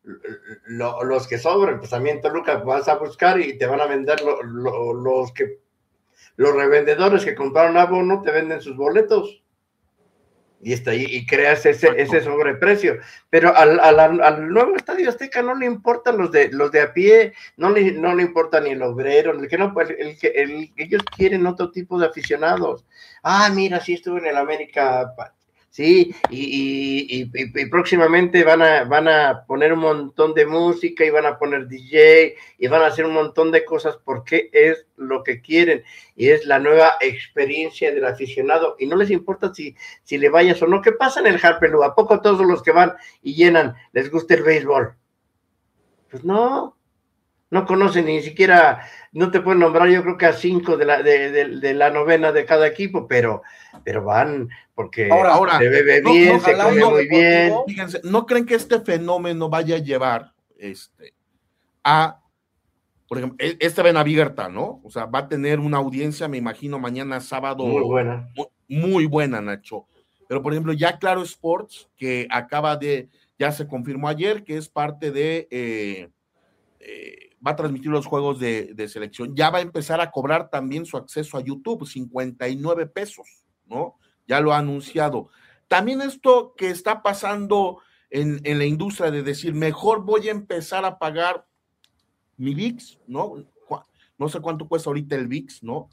lo, los que sobren, pues también Toluca vas a buscar y te van a vender lo, lo, los que los revendedores que compraron abono te venden sus boletos y está ahí y creas ese, ese sobreprecio, pero al, al, al nuevo Estadio Azteca no le importan los de los de a pie, no le, no le importa ni el obrero, el que no, pues el que el, ellos quieren otro tipo de aficionados. Ah, mira, sí estuve en el América. Sí, y, y, y, y próximamente van a, van a poner un montón de música y van a poner D J y van a hacer un montón de cosas porque es lo que quieren y es la nueva experiencia del aficionado y no les importa si, si le vayas o no. ¿Qué pasa en el Harpelú? ¿A poco todos los que van y llenan les gusta el béisbol? Pues no. No conocen ni siquiera, no te pueden nombrar, yo creo que a cinco de la, de, de, de la novena de cada equipo, pero, pero van porque ahora, ahora, se bebe no, bien, no, se come muy deportivo, bien. Fíjense, ¿no creen que este fenómeno vaya a llevar este, a, por ejemplo, este Benavigerta, ¿no? O sea, va a tener una audiencia, me imagino, mañana sábado. Muy buena. Muy, muy buena, Nacho. Pero, por ejemplo, ya Claro Sports, que acaba de, ya se confirmó ayer, que es parte de... Eh, eh, va a transmitir los juegos de, de selección, ya va a empezar a cobrar también su acceso a YouTube, cincuenta y nueve pesos, ¿no? Ya lo ha anunciado. También esto que está pasando en, en la industria de decir, mejor voy a empezar a pagar mi V I X, ¿no? No sé cuánto cuesta ahorita el V I X, ¿no?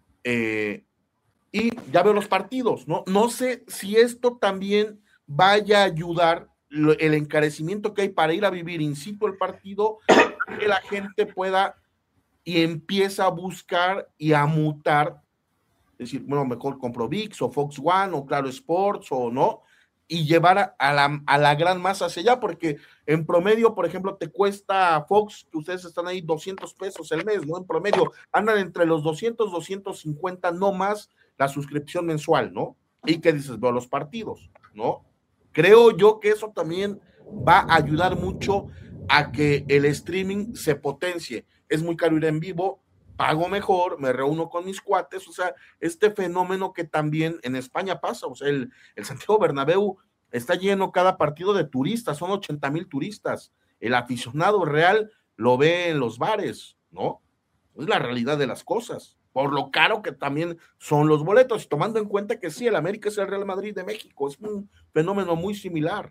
Eh, y ya veo los partidos, ¿no? No sé si esto también vaya a ayudar el encarecimiento que hay para ir a vivir in situ el partido, que la gente pueda y empieza a buscar y a mutar, es decir, bueno, mejor compro V I X o Fox One o Claro Sports o no, y llevar a, a, la, a la gran masa hacia allá, porque en promedio, por ejemplo, te cuesta Fox, que ustedes están ahí doscientos pesos el mes, ¿no? En promedio andan entre los doscientos, doscientos cincuenta, no más la suscripción mensual, ¿no? Y que dices, veo los partidos, ¿no? Creo yo que eso también va a ayudar mucho a que el streaming se potencie. Es muy caro ir en vivo, pago mejor, me reúno con mis cuates, o sea, este fenómeno que también en España pasa, o sea, el, el Santiago Bernabéu está lleno cada partido de turistas, son ochenta mil turistas, el aficionado real lo ve en los bares, ¿no? Es la realidad de las cosas, por lo caro que también son los boletos, y tomando en cuenta que sí, el América es el Real Madrid de México, es un fenómeno muy similar.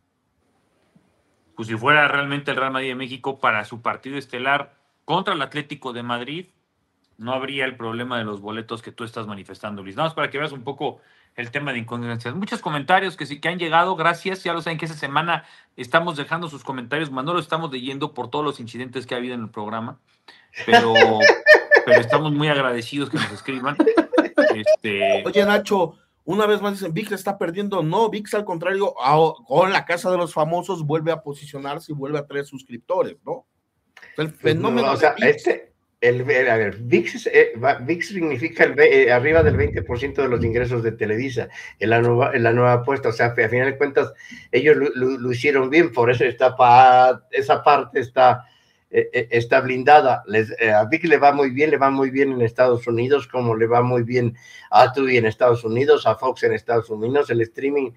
Pues si fuera realmente el Real Madrid de México para su partido estelar contra el Atlético de Madrid, no habría el problema de los boletos que tú estás manifestando, Luis. Nada más para que veas un poco el tema de incongruencias. Muchos comentarios que sí que han llegado, gracias. Ya lo saben que esta semana estamos dejando sus comentarios, más no lo estamos leyendo por todos los incidentes que ha habido en el programa, pero, pero estamos muy agradecidos que nos escriban. Este... Oye, Nacho, una vez más dicen, V I X está perdiendo. No, V I X al contrario, con la Casa de los Famosos vuelve a posicionarse y vuelve a traer suscriptores, ¿no? El fenómeno no, o sea, de V I X. Este, el, a ver, V I X, eh, V I X significa el, eh, arriba del veinte por ciento de los ingresos de Televisa, en la nueva, en la nueva apuesta, o sea, a final de cuentas, ellos lo, lo, lo hicieron bien, por eso está pa, esa parte está... está blindada. Les, eh, a V I X le va muy bien, le va muy bien en Estados Unidos, como le va muy bien a Tubi en Estados Unidos, a Fox en Estados Unidos. El streaming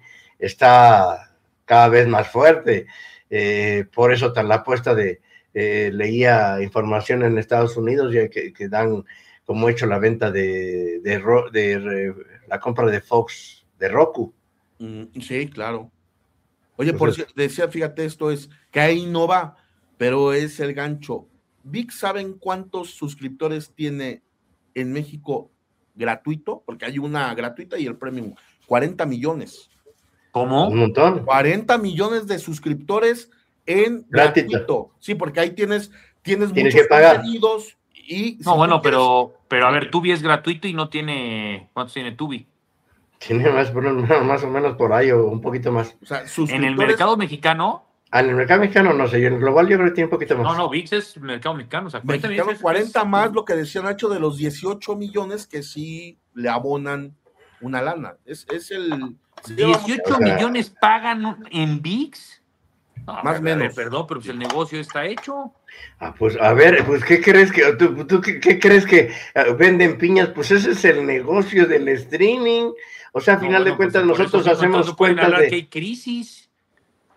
está cada vez más fuerte, eh, por eso tan la apuesta de, eh, leía información en Estados Unidos ya que, que dan como hecho la venta de, de, de, de, de la compra de Fox de Roku. Mm, sí, claro. Oye, por si decía, fíjate, esto es que ahí no va, pero es el gancho. V I X, ¿saben cuántos suscriptores tiene en México gratuito? Porque hay una gratuita y el premium. cuarenta millones. ¿Cómo? Un montón. cuarenta millones de suscriptores en gratuito. gratuito. Sí, porque ahí tienes, tienes, tienes muchos que pagar. contenidos. Y no, si bueno, quieres... pero, pero a ver, Tubi es gratuito y no tiene... ¿Cuántos tiene Tubi? Tiene más, más o menos por ahí o un poquito más. O sea, en el mercado mexicano... Ah, en el mercado mexicano no sé, yo en el global yo creo que tiene un poquito más. No, no, V I X es mercado mexicano. O sea, cuarenta, mexicano, es, cuarenta es, más es, lo que decía Nacho de los dieciocho millones que sí le abonan una lana. Es, es el... dieciocho o sea, millones pagan en V I X. No, más o menos. Perdón, pero pues el negocio está hecho. Ah, pues a ver, pues ¿qué crees que tú, tú qué, qué crees que uh, venden piñas? Pues ese es el negocio del streaming. O sea, a final no, bueno, de cuentas pues, nosotros hacemos cuentas de que hay crisis.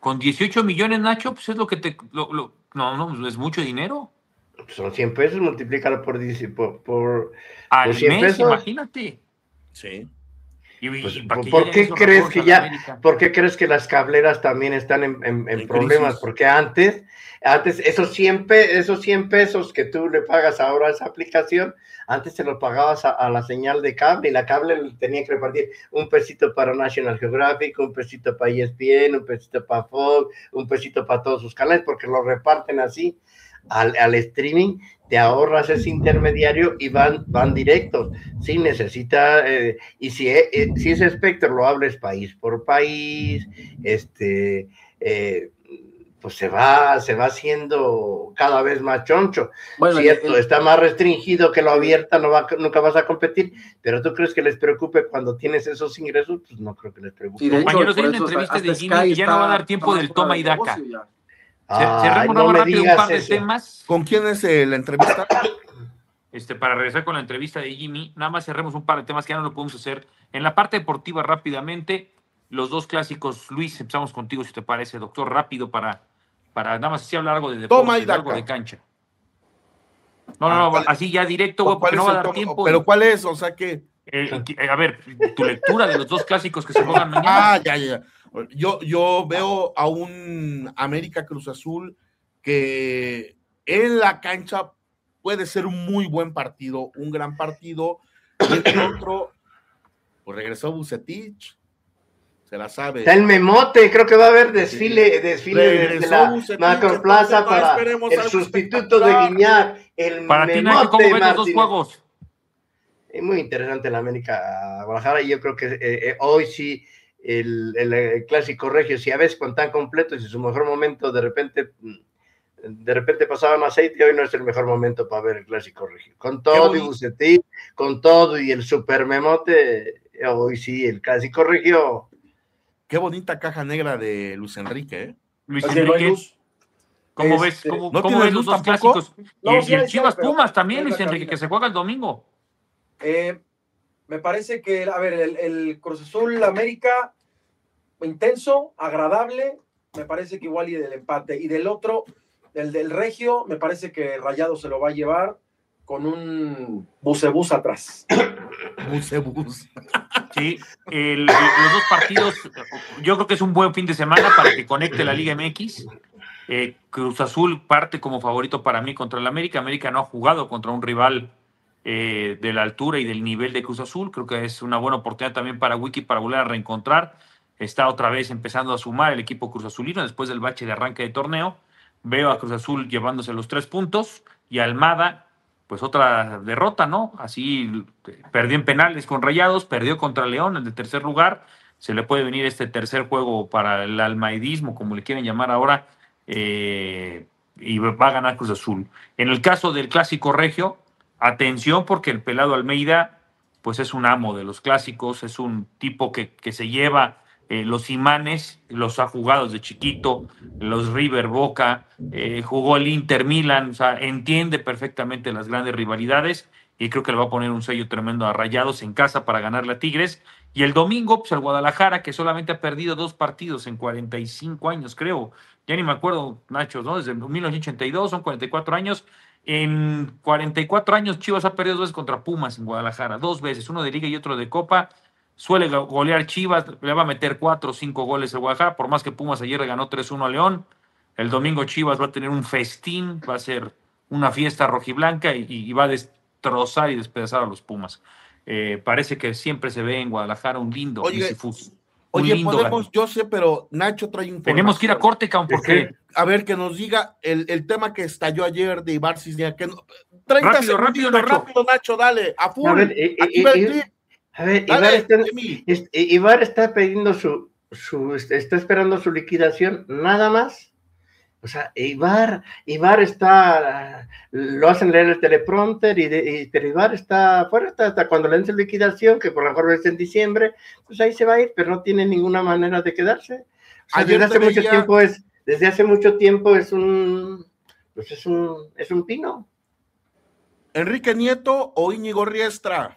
Con dieciocho millones, Nacho, pues es lo que te... Lo, lo, no, no, es mucho dinero. Son cien pesos, multiplícalo por, por, por, Al por cien mes, pesos. imagínate. Sí. Y, Pues, y ¿para ¿Por qué crees que ya, América? por qué crees que las cableras también están en, en, en En problemas? crisis. Porque antes, antes esos cien, pe, esos cien pesos que tú le pagas ahora a esa aplicación, antes te los pagabas a, a la señal de cable, y la cable tenía que repartir un pesito para National Geographic, un pesito para E S P N, un pesito para Fox, un pesito para todos sus canales, porque lo reparten así. Al, al streaming, te ahorras ese intermediario y van, van directos. Si necesita, eh, y si, eh, si ese espectro lo hables país por país, este, eh, pues se va, se va haciendo cada vez más choncho. Bueno, cierto, el, el, está más restringido que lo abierta, no va, nunca vas a competir, pero ¿tú crees que les preocupe cuando tienes esos ingresos? Pues no creo que les preocupe. Sí, compañeros, hay una entrevista de Jimmy y ya no va a dar tiempo del toma y daca. Cerremos no rápido un par de eso. temas. ¿Con quién es eh, la entrevista? Este, para regresar con la entrevista de Jimmy, nada más cerremos un par de temas que ya no lo podemos hacer. En la parte deportiva, rápidamente, los dos clásicos. Luis, empezamos contigo, si te parece, doctor, rápido, para, para nada más así hablar algo de deporte, de algo de cancha. No, no, no, así ya directo, güey, porque no va a dar toma? tiempo. ¿Pero y, cuál es? O sea que... Eh, a ver, tu lectura de los dos clásicos que se juegan mañana. Ah, ya, ya. Yo, yo veo a un América Cruz Azul que en la cancha puede ser un muy buen partido, un gran partido, y el otro, pues regresó Vucetich, se la sabe. Está el Memote, creo que va a haber desfile, desfile desde la Macroplaza para el sustituto de Guiñar, el para Memote. Ti, Nacho, ¿cómo ves los dos juegos? Es muy interesante la América Guadalajara, y yo creo que eh, eh, hoy sí el, el, el clásico regio, si a veces con tan completo y si su mejor momento de repente de repente pasaban aceite, hoy no es el mejor momento para ver el clásico regio. Con todo y Bucetí, con todo y el super Memote, hoy sí el clásico regio. Qué bonita caja negra de Luis Enrique, ¿eh? Luis Enrique, ¿cómo este, ves, cómo, ¿no ¿cómo ves los dos tampoco? Clásicos? No, y, sí, y el Chivas sí, Pumas también, Luis Enrique, que se juega el domingo. Eh, me parece que, a ver, el, el Cruz Azul América, intenso, agradable, me parece que igual y del empate. Y del otro, el del Regio, me parece que Rayado se lo va a llevar con un bucebús atrás. Bucebús. Sí, el, los dos partidos, yo creo que es un buen fin de semana para que conecte la Liga M X. Eh, Cruz Azul parte como favorito para mí contra el América. América no ha jugado contra un rival Eh, de la altura y del nivel de Cruz Azul. Creo que es una buena oportunidad también para Wiki para volver a reencontrar. Está otra vez empezando a sumar el equipo Cruz Azulino después del bache de arranque de torneo. Veo a Cruz Azul llevándose los tres puntos y Almada, pues otra derrota, ¿no? Así perdió en penales con Rayados, perdió contra León en el tercer lugar. Se le puede venir este tercer juego para el almaidismo, como le quieren llamar ahora, eh, y va a ganar Cruz Azul. En el caso del clásico regio, atención, porque el pelado Almeida pues es un amo de los clásicos, es un tipo que, que se lleva eh, los imanes, los ha jugado desde chiquito, los River Boca, eh, jugó el Inter Milan, o sea, entiende perfectamente las grandes rivalidades y creo que le va a poner un sello tremendo a Rayados en casa para ganarle a Tigres. Y el domingo, pues el Guadalajara, que solamente ha perdido dos partidos en cuarenta y cinco años, creo, ya ni me acuerdo, Nacho, ¿no? Desde mil novecientos ochenta y dos, son cuarenta y cuatro años. En cuarenta y cuatro años Chivas ha perdido dos veces contra Pumas en Guadalajara, dos veces, uno de Liga y otro de Copa. Suele golear Chivas, le va a meter cuatro o cinco goles a Guadalajara, por más que Pumas ayer le ganó tres uno a León. El domingo Chivas va a tener un festín, va a ser una fiesta rojiblanca y, y va a destrozar y despedazar a los Pumas. Eh, parece que siempre se ve en Guadalajara un lindo Misifus. Oye, podemos, yo sé, pero Nacho trae información. Tenemos que ir a corte, Caun, porque... A ver, que nos diga el, el tema que estalló ayer de Ibar Cisniega. Que no, treinta rápido, rápido, Nacho. rápido, Nacho, dale, a full. A ver, eh, Aquí eh, eh, a ver Ibar, está, es, Ibar está pidiendo su, su, está esperando su liquidación, nada más. O sea, Ibar, Ibar está, lo hacen leer el teleprompter, y, de, y pero Ibar está fuera hasta, hasta cuando le den su liquidación, que por lo mejor es en diciembre, pues ahí se va a ir, pero no tiene ninguna manera de quedarse. O sea, desde hace veía... mucho tiempo es, desde hace mucho tiempo es un, pues es un, es un pino. ¿Enrique Nieto o Íñigo Riestra?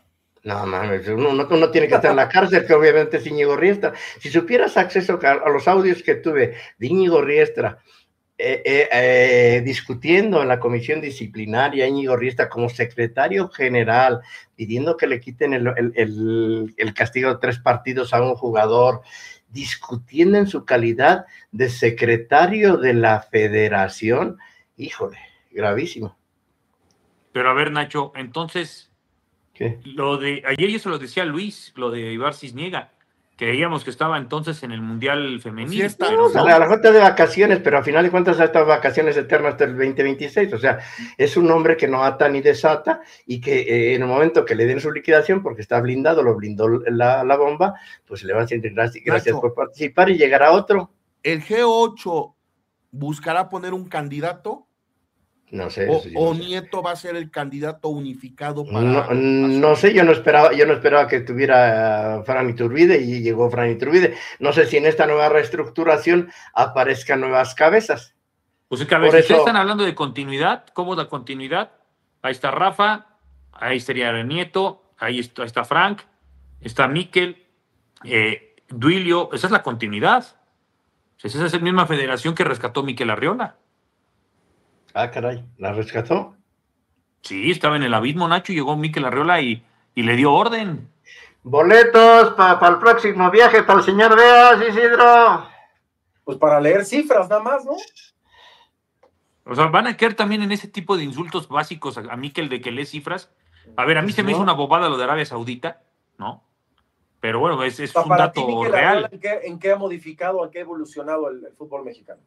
No, mames, uno, uno, uno tiene que estar en la cárcel, que obviamente es Íñigo Riestra. Si supieras acceso a, a los audios que tuve de Íñigo Riestra, eh, eh, eh, discutiendo en la comisión disciplinaria, Íñigo Riestra como secretario general, pidiendo que le quiten el, el, el, el castigo de tres partidos a un jugador, discutiendo en su calidad de secretario de la federación, híjole, gravísimo. Pero a ver, Nacho, entonces, ¿qué? Lo de ayer yo se lo decía a Luis, lo de Ibar Cisniega. Creíamos que estaba entonces en el Mundial Femenil. Sí está, pero no, a la Jota de vacaciones, pero a final de cuentas ha estado vacaciones eternas hasta el veinte veintiséis. O sea, es un hombre que no ata ni desata y que eh, en el momento que le den su liquidación, porque está blindado, lo blindó la, la bomba, pues le van a decir gracias, gracias por participar y llegará otro. ¿El G ocho buscará poner un candidato? No sé. O, o no sé. Nieto va a ser el candidato unificado para. No, no sé, yo no esperaba, yo no esperaba que tuviera Fran Iturbide y llegó Fran Iturbide. No sé si en esta nueva reestructuración aparezcan nuevas cabezas. Pues es que a ver, si ustedes están hablando de continuidad, ¿cómo es la continuidad? Ahí está Rafa, ahí estaría Nieto, ahí está, ahí está Frank, está Miquel, eh, Duilio, esa es la continuidad. Esa es la misma federación que rescató Miquel Arriola. Ah, caray, ¿la rescató? Sí, estaba en el abismo, Nacho, y llegó Miquel Arriola y, y le dio orden. Boletos para pa el próximo viaje para el señor Beas, Isidro. Pues para leer cifras nada más, ¿no? O sea, van a caer también en ese tipo de insultos básicos a, a Miquel de que lee cifras. A ver, a mí se me hizo una bobada lo de Arabia Saudita, ¿no? Pero bueno, es, es o sea, un para dato ti, Miquel real. Arriola, ¿en qué, ¿En qué ha modificado, en qué ha evolucionado el, el fútbol mexicano?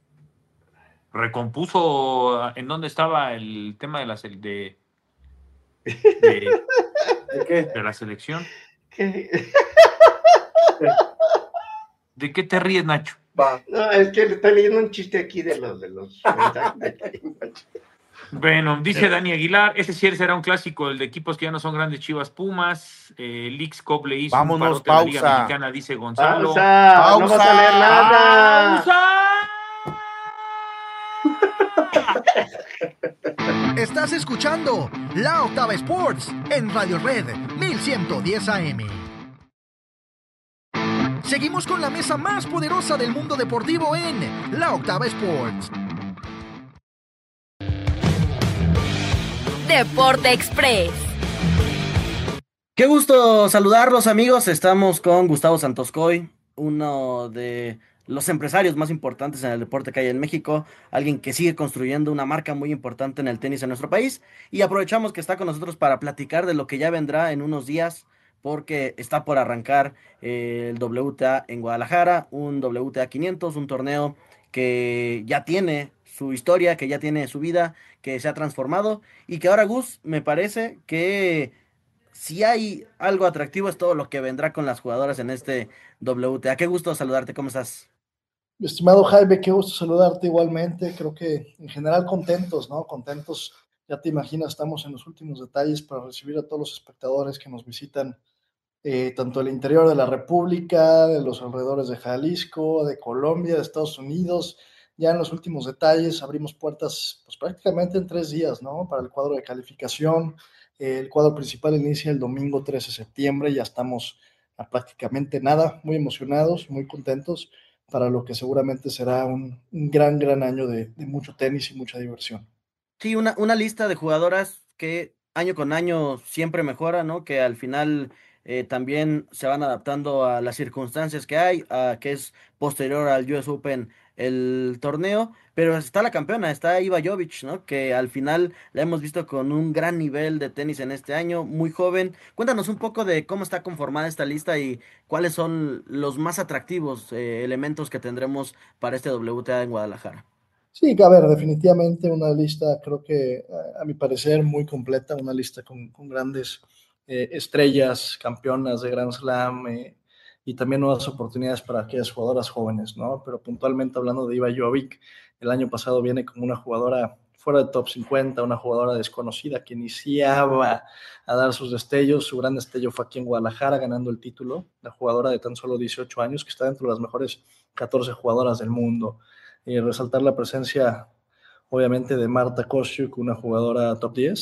Recompuso en dónde estaba el tema de la de, de, de, ¿De qué? de la selección. ¿Qué? ¿De qué te ríes, Nacho? Va. No, es que le estoy leyendo un chiste aquí de los de los Bueno, dice Dani Aguilar, ese sí será un clásico, el de equipos que ya no son grandes, Chivas Pumas, eh, Leaks Cop le hizo Vámonos, un parote a la Liga pausa. Mexicana, dice Gonzalo. ¡Pausa! ¡Pausa! ¡No vas a leer nada! ¡Pausa! Estás escuchando La Octava Sports en Radio Red mil ciento diez A M. Seguimos con la mesa más poderosa del mundo deportivo en La Octava Sports. Deporte Express. Qué gusto saludarlos, amigos. Estamos con Gustavo Santoscoy, uno de los empresarios más importantes en el deporte que hay en México, alguien que sigue construyendo una marca muy importante en el tenis en nuestro país, y aprovechamos que está con nosotros para platicar de lo que ya vendrá en unos días, porque está por arrancar eh, el W T A en Guadalajara, un W T A quinientos, un torneo que ya tiene su historia, que ya tiene su vida, que se ha transformado, y que ahora, Gus, me parece que si hay algo atractivo es todo lo que vendrá con las jugadoras en este W T A. Qué gusto saludarte, ¿cómo estás? Estimado Jaime, qué gusto saludarte igualmente. Creo que en general contentos, ¿no? Contentos, ya te imaginas, estamos en los últimos detalles para recibir a todos los espectadores que nos visitan, eh, tanto del interior de la República, de los alrededores de Jalisco, de Colombia, de Estados Unidos. Ya en los últimos detalles abrimos puertas pues prácticamente en tres días, ¿no? Para el cuadro de calificación. Eh, el cuadro principal inicia el domingo trece de septiembre, ya estamos a prácticamente nada, muy emocionados, muy contentos para lo que seguramente será un, un gran, gran año de, de mucho tenis y mucha diversión. Sí, una, una lista de jugadoras que año con año siempre mejora, ¿no? Que al final eh, también se van adaptando a las circunstancias que hay, a que es posterior al U S Open el torneo, pero está la campeona, está Iva Jovic, ¿no? Que al final la hemos visto con un gran nivel de tenis en este año, muy joven. Cuéntanos un poco de cómo está conformada esta lista y cuáles son los más atractivos eh, elementos que tendremos para este W T A en Guadalajara. Sí, a ver, definitivamente una lista, creo que a, a mi parecer muy completa, una lista con, con grandes eh, estrellas, campeonas de Grand Slam eh, y también nuevas oportunidades para aquellas jugadoras jóvenes, ¿no? Pero puntualmente hablando de Iva Jovic, el año pasado viene como una jugadora fuera de top cincuenta, una jugadora desconocida que iniciaba a dar sus destellos. Su gran destello fue aquí en Guadalajara ganando el título, la jugadora de tan solo dieciocho años que está dentro de las mejores catorce jugadoras del mundo. Y resaltar la presencia, obviamente, de Marta Kostyuk, una jugadora top diez,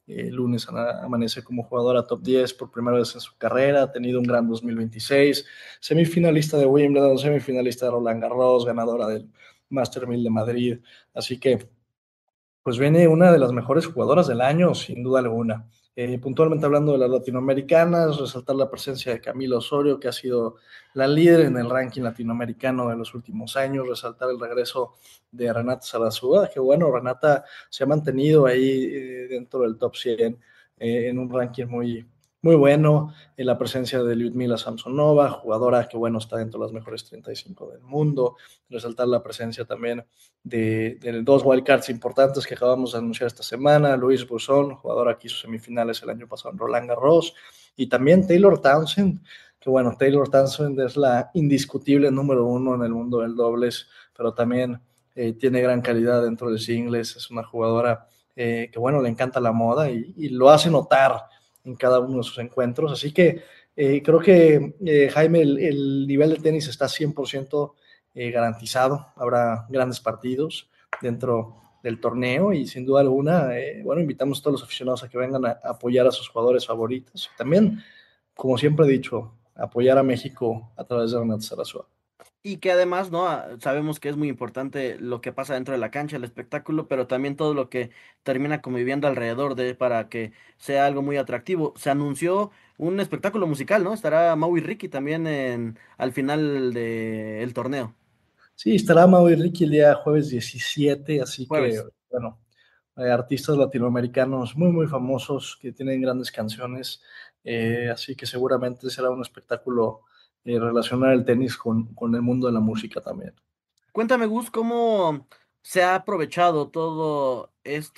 el lunes amanece como jugadora top diez por primera vez en su carrera, ha tenido un gran dos mil veintiséis, semifinalista de Wimbledon, semifinalista de Roland Garros, ganadora del Master mil de Madrid, así que pues viene una de las mejores jugadoras del año, sin duda alguna. Eh, puntualmente hablando de las latinoamericanas, resaltar la presencia de Camila Osorio, que ha sido la líder en el ranking latinoamericano de los últimos años, resaltar el regreso de Renata Zarazúa, que bueno, Renata se ha mantenido ahí eh, dentro del top cien eh, en un ranking muy, muy bueno, en la presencia de Lyudmila Samsonova, jugadora que bueno, está dentro de las mejores treinta y cinco del mundo, resaltar la presencia también de, de dos wildcards importantes que acabamos de anunciar esta semana, Luis Buzón, jugador que hizo semifinales el año pasado en Roland Garros, y también Taylor Townsend, que bueno, Taylor Townsend es la indiscutible número uno en el mundo del dobles, pero también eh, tiene gran calidad dentro del singles, es una jugadora eh, que bueno, le encanta la moda y, y lo hace notar en cada uno de sus encuentros, así que eh, creo que eh, Jaime, el, el nivel de tenis está cien por ciento Eh, garantizado, habrá grandes partidos dentro del torneo y sin duda alguna, eh, bueno, invitamos a todos los aficionados a que vengan a, a apoyar a sus jugadores favoritos. También, como siempre he dicho, apoyar a México a través de Renata Zarazúa. Y que además, ¿no? Ah, sabemos que es muy importante lo que pasa dentro de la cancha, el espectáculo, pero también todo lo que termina conviviendo alrededor de para que sea algo muy atractivo. Se anunció un espectáculo musical, ¿no? Estará Mau y Ricky también en, al final del torneo. Sí, estará Mau y Ricky el día jueves diecisiete, así que, Jueves. bueno, eh, artistas latinoamericanos muy, muy famosos que tienen grandes canciones, eh, así que seguramente será un espectáculo eh, relacionar el tenis con, con el mundo de la música también. Cuéntame, Gus, ¿cómo se ha aprovechado todo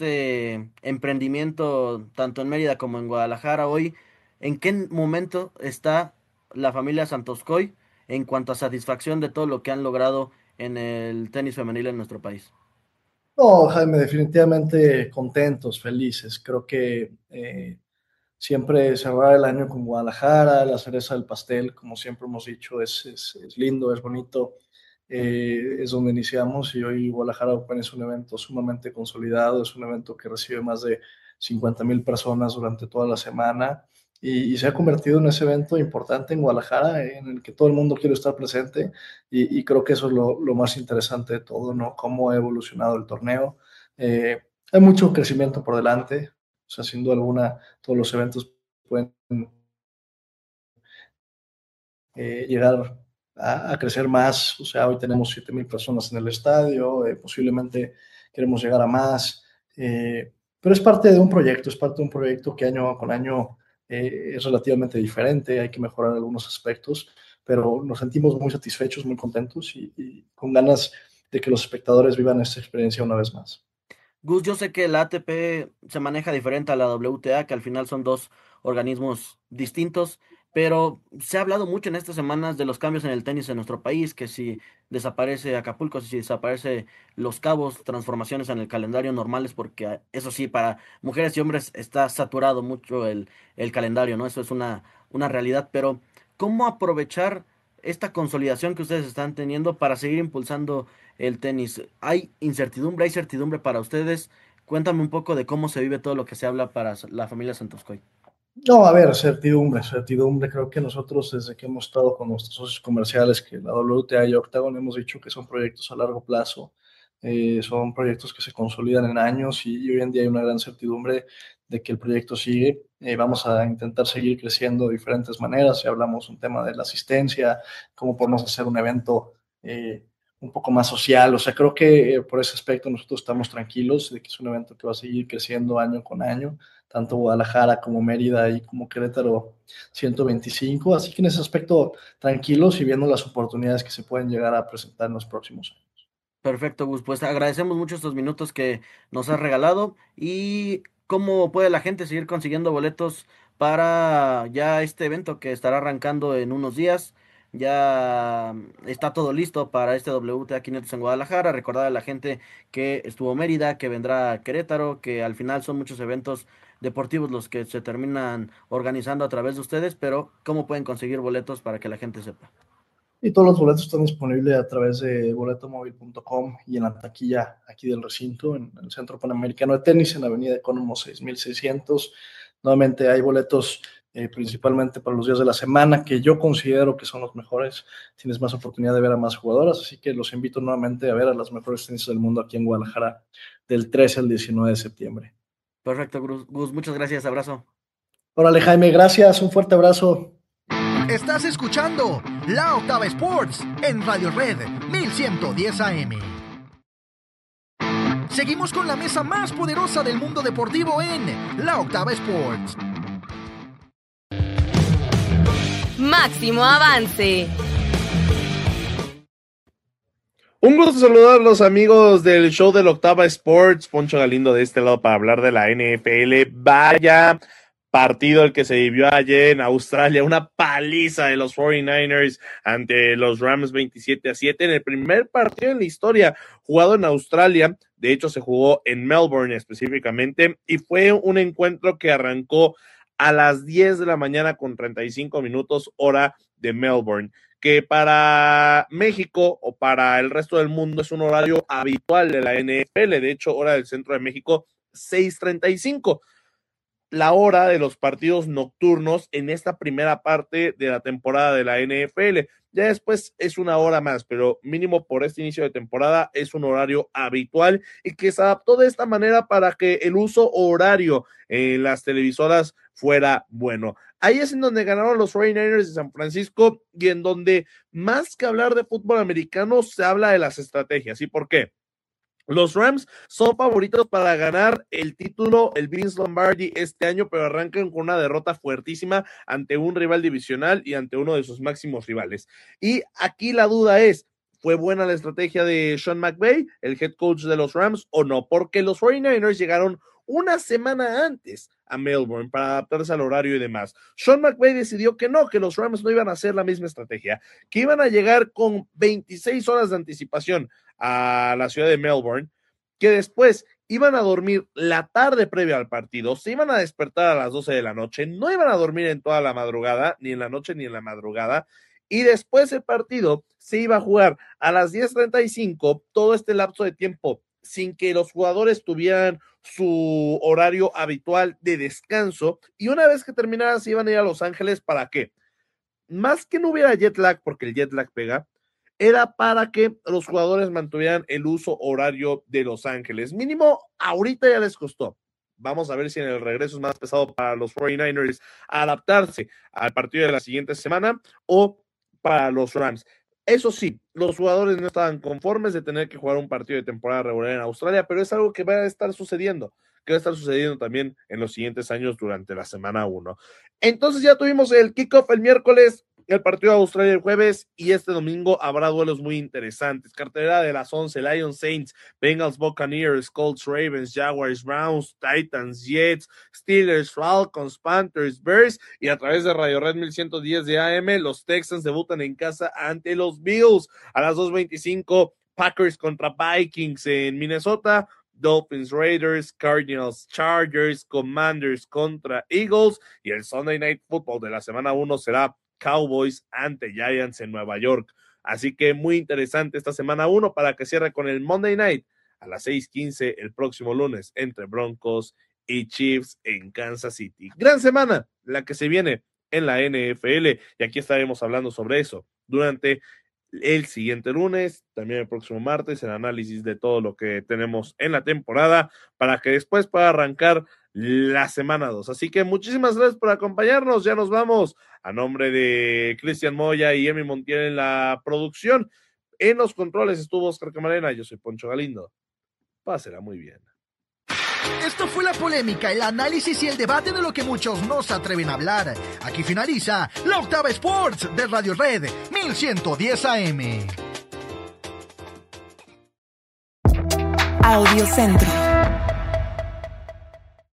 este emprendimiento tanto en Mérida como en Guadalajara hoy? ¿En qué momento está la familia Santoscoy en cuanto a satisfacción de todo lo que han logrado en el tenis femenil en nuestro país? No, Jaime, definitivamente contentos, felices. Creo que eh, siempre cerrar el año con Guadalajara, la cereza del pastel, como siempre hemos dicho, es, es, es lindo, es bonito, eh, es donde iniciamos y hoy Guadalajara Open es un evento sumamente consolidado, es un evento que recibe más de cincuenta mil personas durante toda la semana y, y, se ha convertido en ese evento importante en Guadalajara en el que todo el mundo quiere estar presente y, y creo que eso es lo, lo, más interesante de todo, ¿no? Cómo ha evolucionado el torneo. Eh, hay mucho crecimiento por delante, o sea, sin duda alguna, todos los eventos pueden eh, llegar a, a, crecer más. O sea, hoy tenemos siete mil personas en el estadio, eh, posiblemente queremos llegar a más, eh, pero es parte de un proyecto, es parte de un proyecto que año con año eh, es relativamente diferente, hay que mejorar algunos aspectos, pero nos sentimos muy satisfechos, muy contentos y, y con ganas de que los espectadores vivan esta experiencia una vez más. Gus, yo sé que la A T P se maneja diferente a la W T A, que al final son dos organismos distintos, pero se ha hablado mucho en estas semanas de los cambios en el tenis en nuestro país, que si desaparece Acapulco, si desaparece Los Cabos, transformaciones en el calendario normales, porque ah, eso sí, para mujeres y hombres está saturado mucho el, el calendario, ¿no? Eso es una, una realidad, pero ¿cómo aprovechar esta consolidación que ustedes están teniendo para seguir impulsando el tenis? ¿Hay incertidumbre? ¿Hay certidumbre para ustedes? Cuéntame un poco de cómo se vive todo lo que se habla para la familia Santoscoy. No, a ver, certidumbre, certidumbre. Creo que nosotros desde que hemos estado con nuestros socios comerciales, que la W T A y Octagon, hemos dicho que son proyectos a largo plazo, eh, son proyectos que se consolidan en años y, y hoy en día hay una gran certidumbre de que el proyecto sigue. Eh, vamos a intentar seguir creciendo de diferentes maneras. Si hablamos un tema de la asistencia, cómo podemos hacer un evento eh, un poco más social. O sea, creo que eh, por ese aspecto nosotros estamos tranquilos de que es un evento que va a seguir creciendo año con año, tanto Guadalajara como Mérida y como Querétaro ciento veinticinco, así que en ese aspecto tranquilos y viendo las oportunidades que se pueden llegar a presentar en los próximos años. Perfecto, Gus. Pues agradecemos mucho estos minutos que nos has regalado. ¿Y cómo puede la gente seguir consiguiendo boletos para ya este evento que estará arrancando en unos días? Ya está todo listo para este W T A quinientos en Guadalajara. Recordar a la gente que estuvo Mérida, que vendrá a Querétaro, que al final son muchos eventos deportivos los que se terminan organizando a través de ustedes, pero ¿cómo pueden conseguir boletos para que la gente sepa? Y todos los boletos están disponibles a través de boleto móvil punto com y en la taquilla aquí del recinto, en el Centro Panamericano de Tenis, en la avenida Economo seis mil seiscientos. Nuevamente hay boletos eh, principalmente para los días de la semana, que yo considero que son los mejores. Tienes más oportunidad de ver a más jugadoras, así que los invito nuevamente a ver a las mejores tenistas del mundo aquí en Guadalajara, del trece al diecinueve de septiembre. Perfecto, Gus, muchas gracias, abrazo. Órale, Jaime, gracias, un fuerte abrazo. Estás escuchando La Octava Sports en Radio Red mil ciento diez A M. Seguimos con la mesa más poderosa del mundo deportivo en La Octava Sports. Máximo avance. Un gusto saludar a los amigos del show de la Octava Sports. Poncho Galindo de este lado para hablar de la N F L. Vaya partido el que se vivió ayer en Australia, una paliza de los cuarenta y nueve ers ante los Rams veintisiete a siete en el primer partido en la historia jugado en Australia. De hecho, se jugó en Melbourne específicamente y fue un encuentro que arrancó a las diez de la mañana con treinta y cinco minutos hora de Melbourne, que para México o para el resto del mundo es un horario habitual de la N F L. De hecho, hora del centro de México, seis treinta y cinco. La hora de los partidos nocturnos en esta primera parte de la temporada de la N F L. Ya después es una hora más, pero mínimo por este inicio de temporada es un horario habitual y que se adaptó de esta manera para que el uso horario en las televisoras fuera bueno. Ahí es en donde ganaron los cuarenta y nueve ers de San Francisco y en donde más que hablar de fútbol americano se habla de las estrategias. ¿Y por qué? Los Rams son favoritos para ganar el título, el Vince Lombardi este año, pero arrancan con una derrota fuertísima ante un rival divisional y ante uno de sus máximos rivales. Y aquí la duda es, ¿fue buena la estrategia de Sean McVay, el head coach de los Rams, o no? Porque los cuarenta y nueve ers llegaron una semana antes a Melbourne para adaptarse al horario y demás. Sean McVay decidió que no, que los Rams no iban a hacer la misma estrategia, que iban a llegar con veintiséis horas de anticipación a la ciudad de Melbourne, que después iban a dormir la tarde previa al partido, se iban a despertar a las doce de la noche, no iban a dormir en toda la madrugada, ni en la noche ni en la madrugada, y después el partido se iba a jugar a las diez treinta y cinco, todo este lapso de tiempo, sin que los jugadores tuvieran su horario habitual de descanso, y una vez que terminara se iban a ir a Los Ángeles. ¿Para qué? Más que no hubiera jet lag, porque el jet lag pega, era para que los jugadores mantuvieran el uso horario de Los Ángeles. Mínimo, ahorita ya les costó. Vamos a ver si en el regreso es más pesado para los cuarenta y nueve ers adaptarse al partido de la siguiente semana o para los Rams. Eso sí, los jugadores no estaban conformes de tener que jugar un partido de temporada regular en Australia, pero es algo que va a estar sucediendo, que va a estar sucediendo también en los siguientes años durante la semana uno. Entonces ya tuvimos el kickoff el miércoles, el partido de Australia el jueves y este domingo habrá duelos muy interesantes. Cartelera de las once, Lions Saints, Bengals Buccaneers, Colts Ravens, Jaguars Browns, Titans Jets, Steelers Falcons, Panthers Bears y a través de Radio Red mil ciento diez de A M los Texans debutan en casa ante los Bills. A las dos veinticinco Packers contra Vikings en Minnesota, Dolphins Raiders, Cardinals Chargers, Commanders contra Eagles y el Sunday Night Football de la semana uno será Cowboys ante Giants en Nueva York. Así que muy interesante esta semana uno para que cierre con el Monday Night a las seis quince el próximo lunes entre Broncos y Chiefs en Kansas City. Gran semana la que se viene en la N F L y aquí estaremos hablando sobre eso durante el siguiente lunes, también el próximo martes, el análisis de todo lo que tenemos en la temporada para que después pueda arrancar la semana dos. Así que muchísimas gracias por acompañarnos, ya nos vamos. A nombre de Cristian Moya y Emi Montiel en la producción, en los controles estuvo Oscar Camarena, yo soy Poncho Galindo. Pásela muy bien. Esto fue la polémica, el análisis y el debate de lo que muchos no se atreven a hablar. Aquí finaliza La Octava Sports de Radio Red mil ciento diez A M. Audio Centro.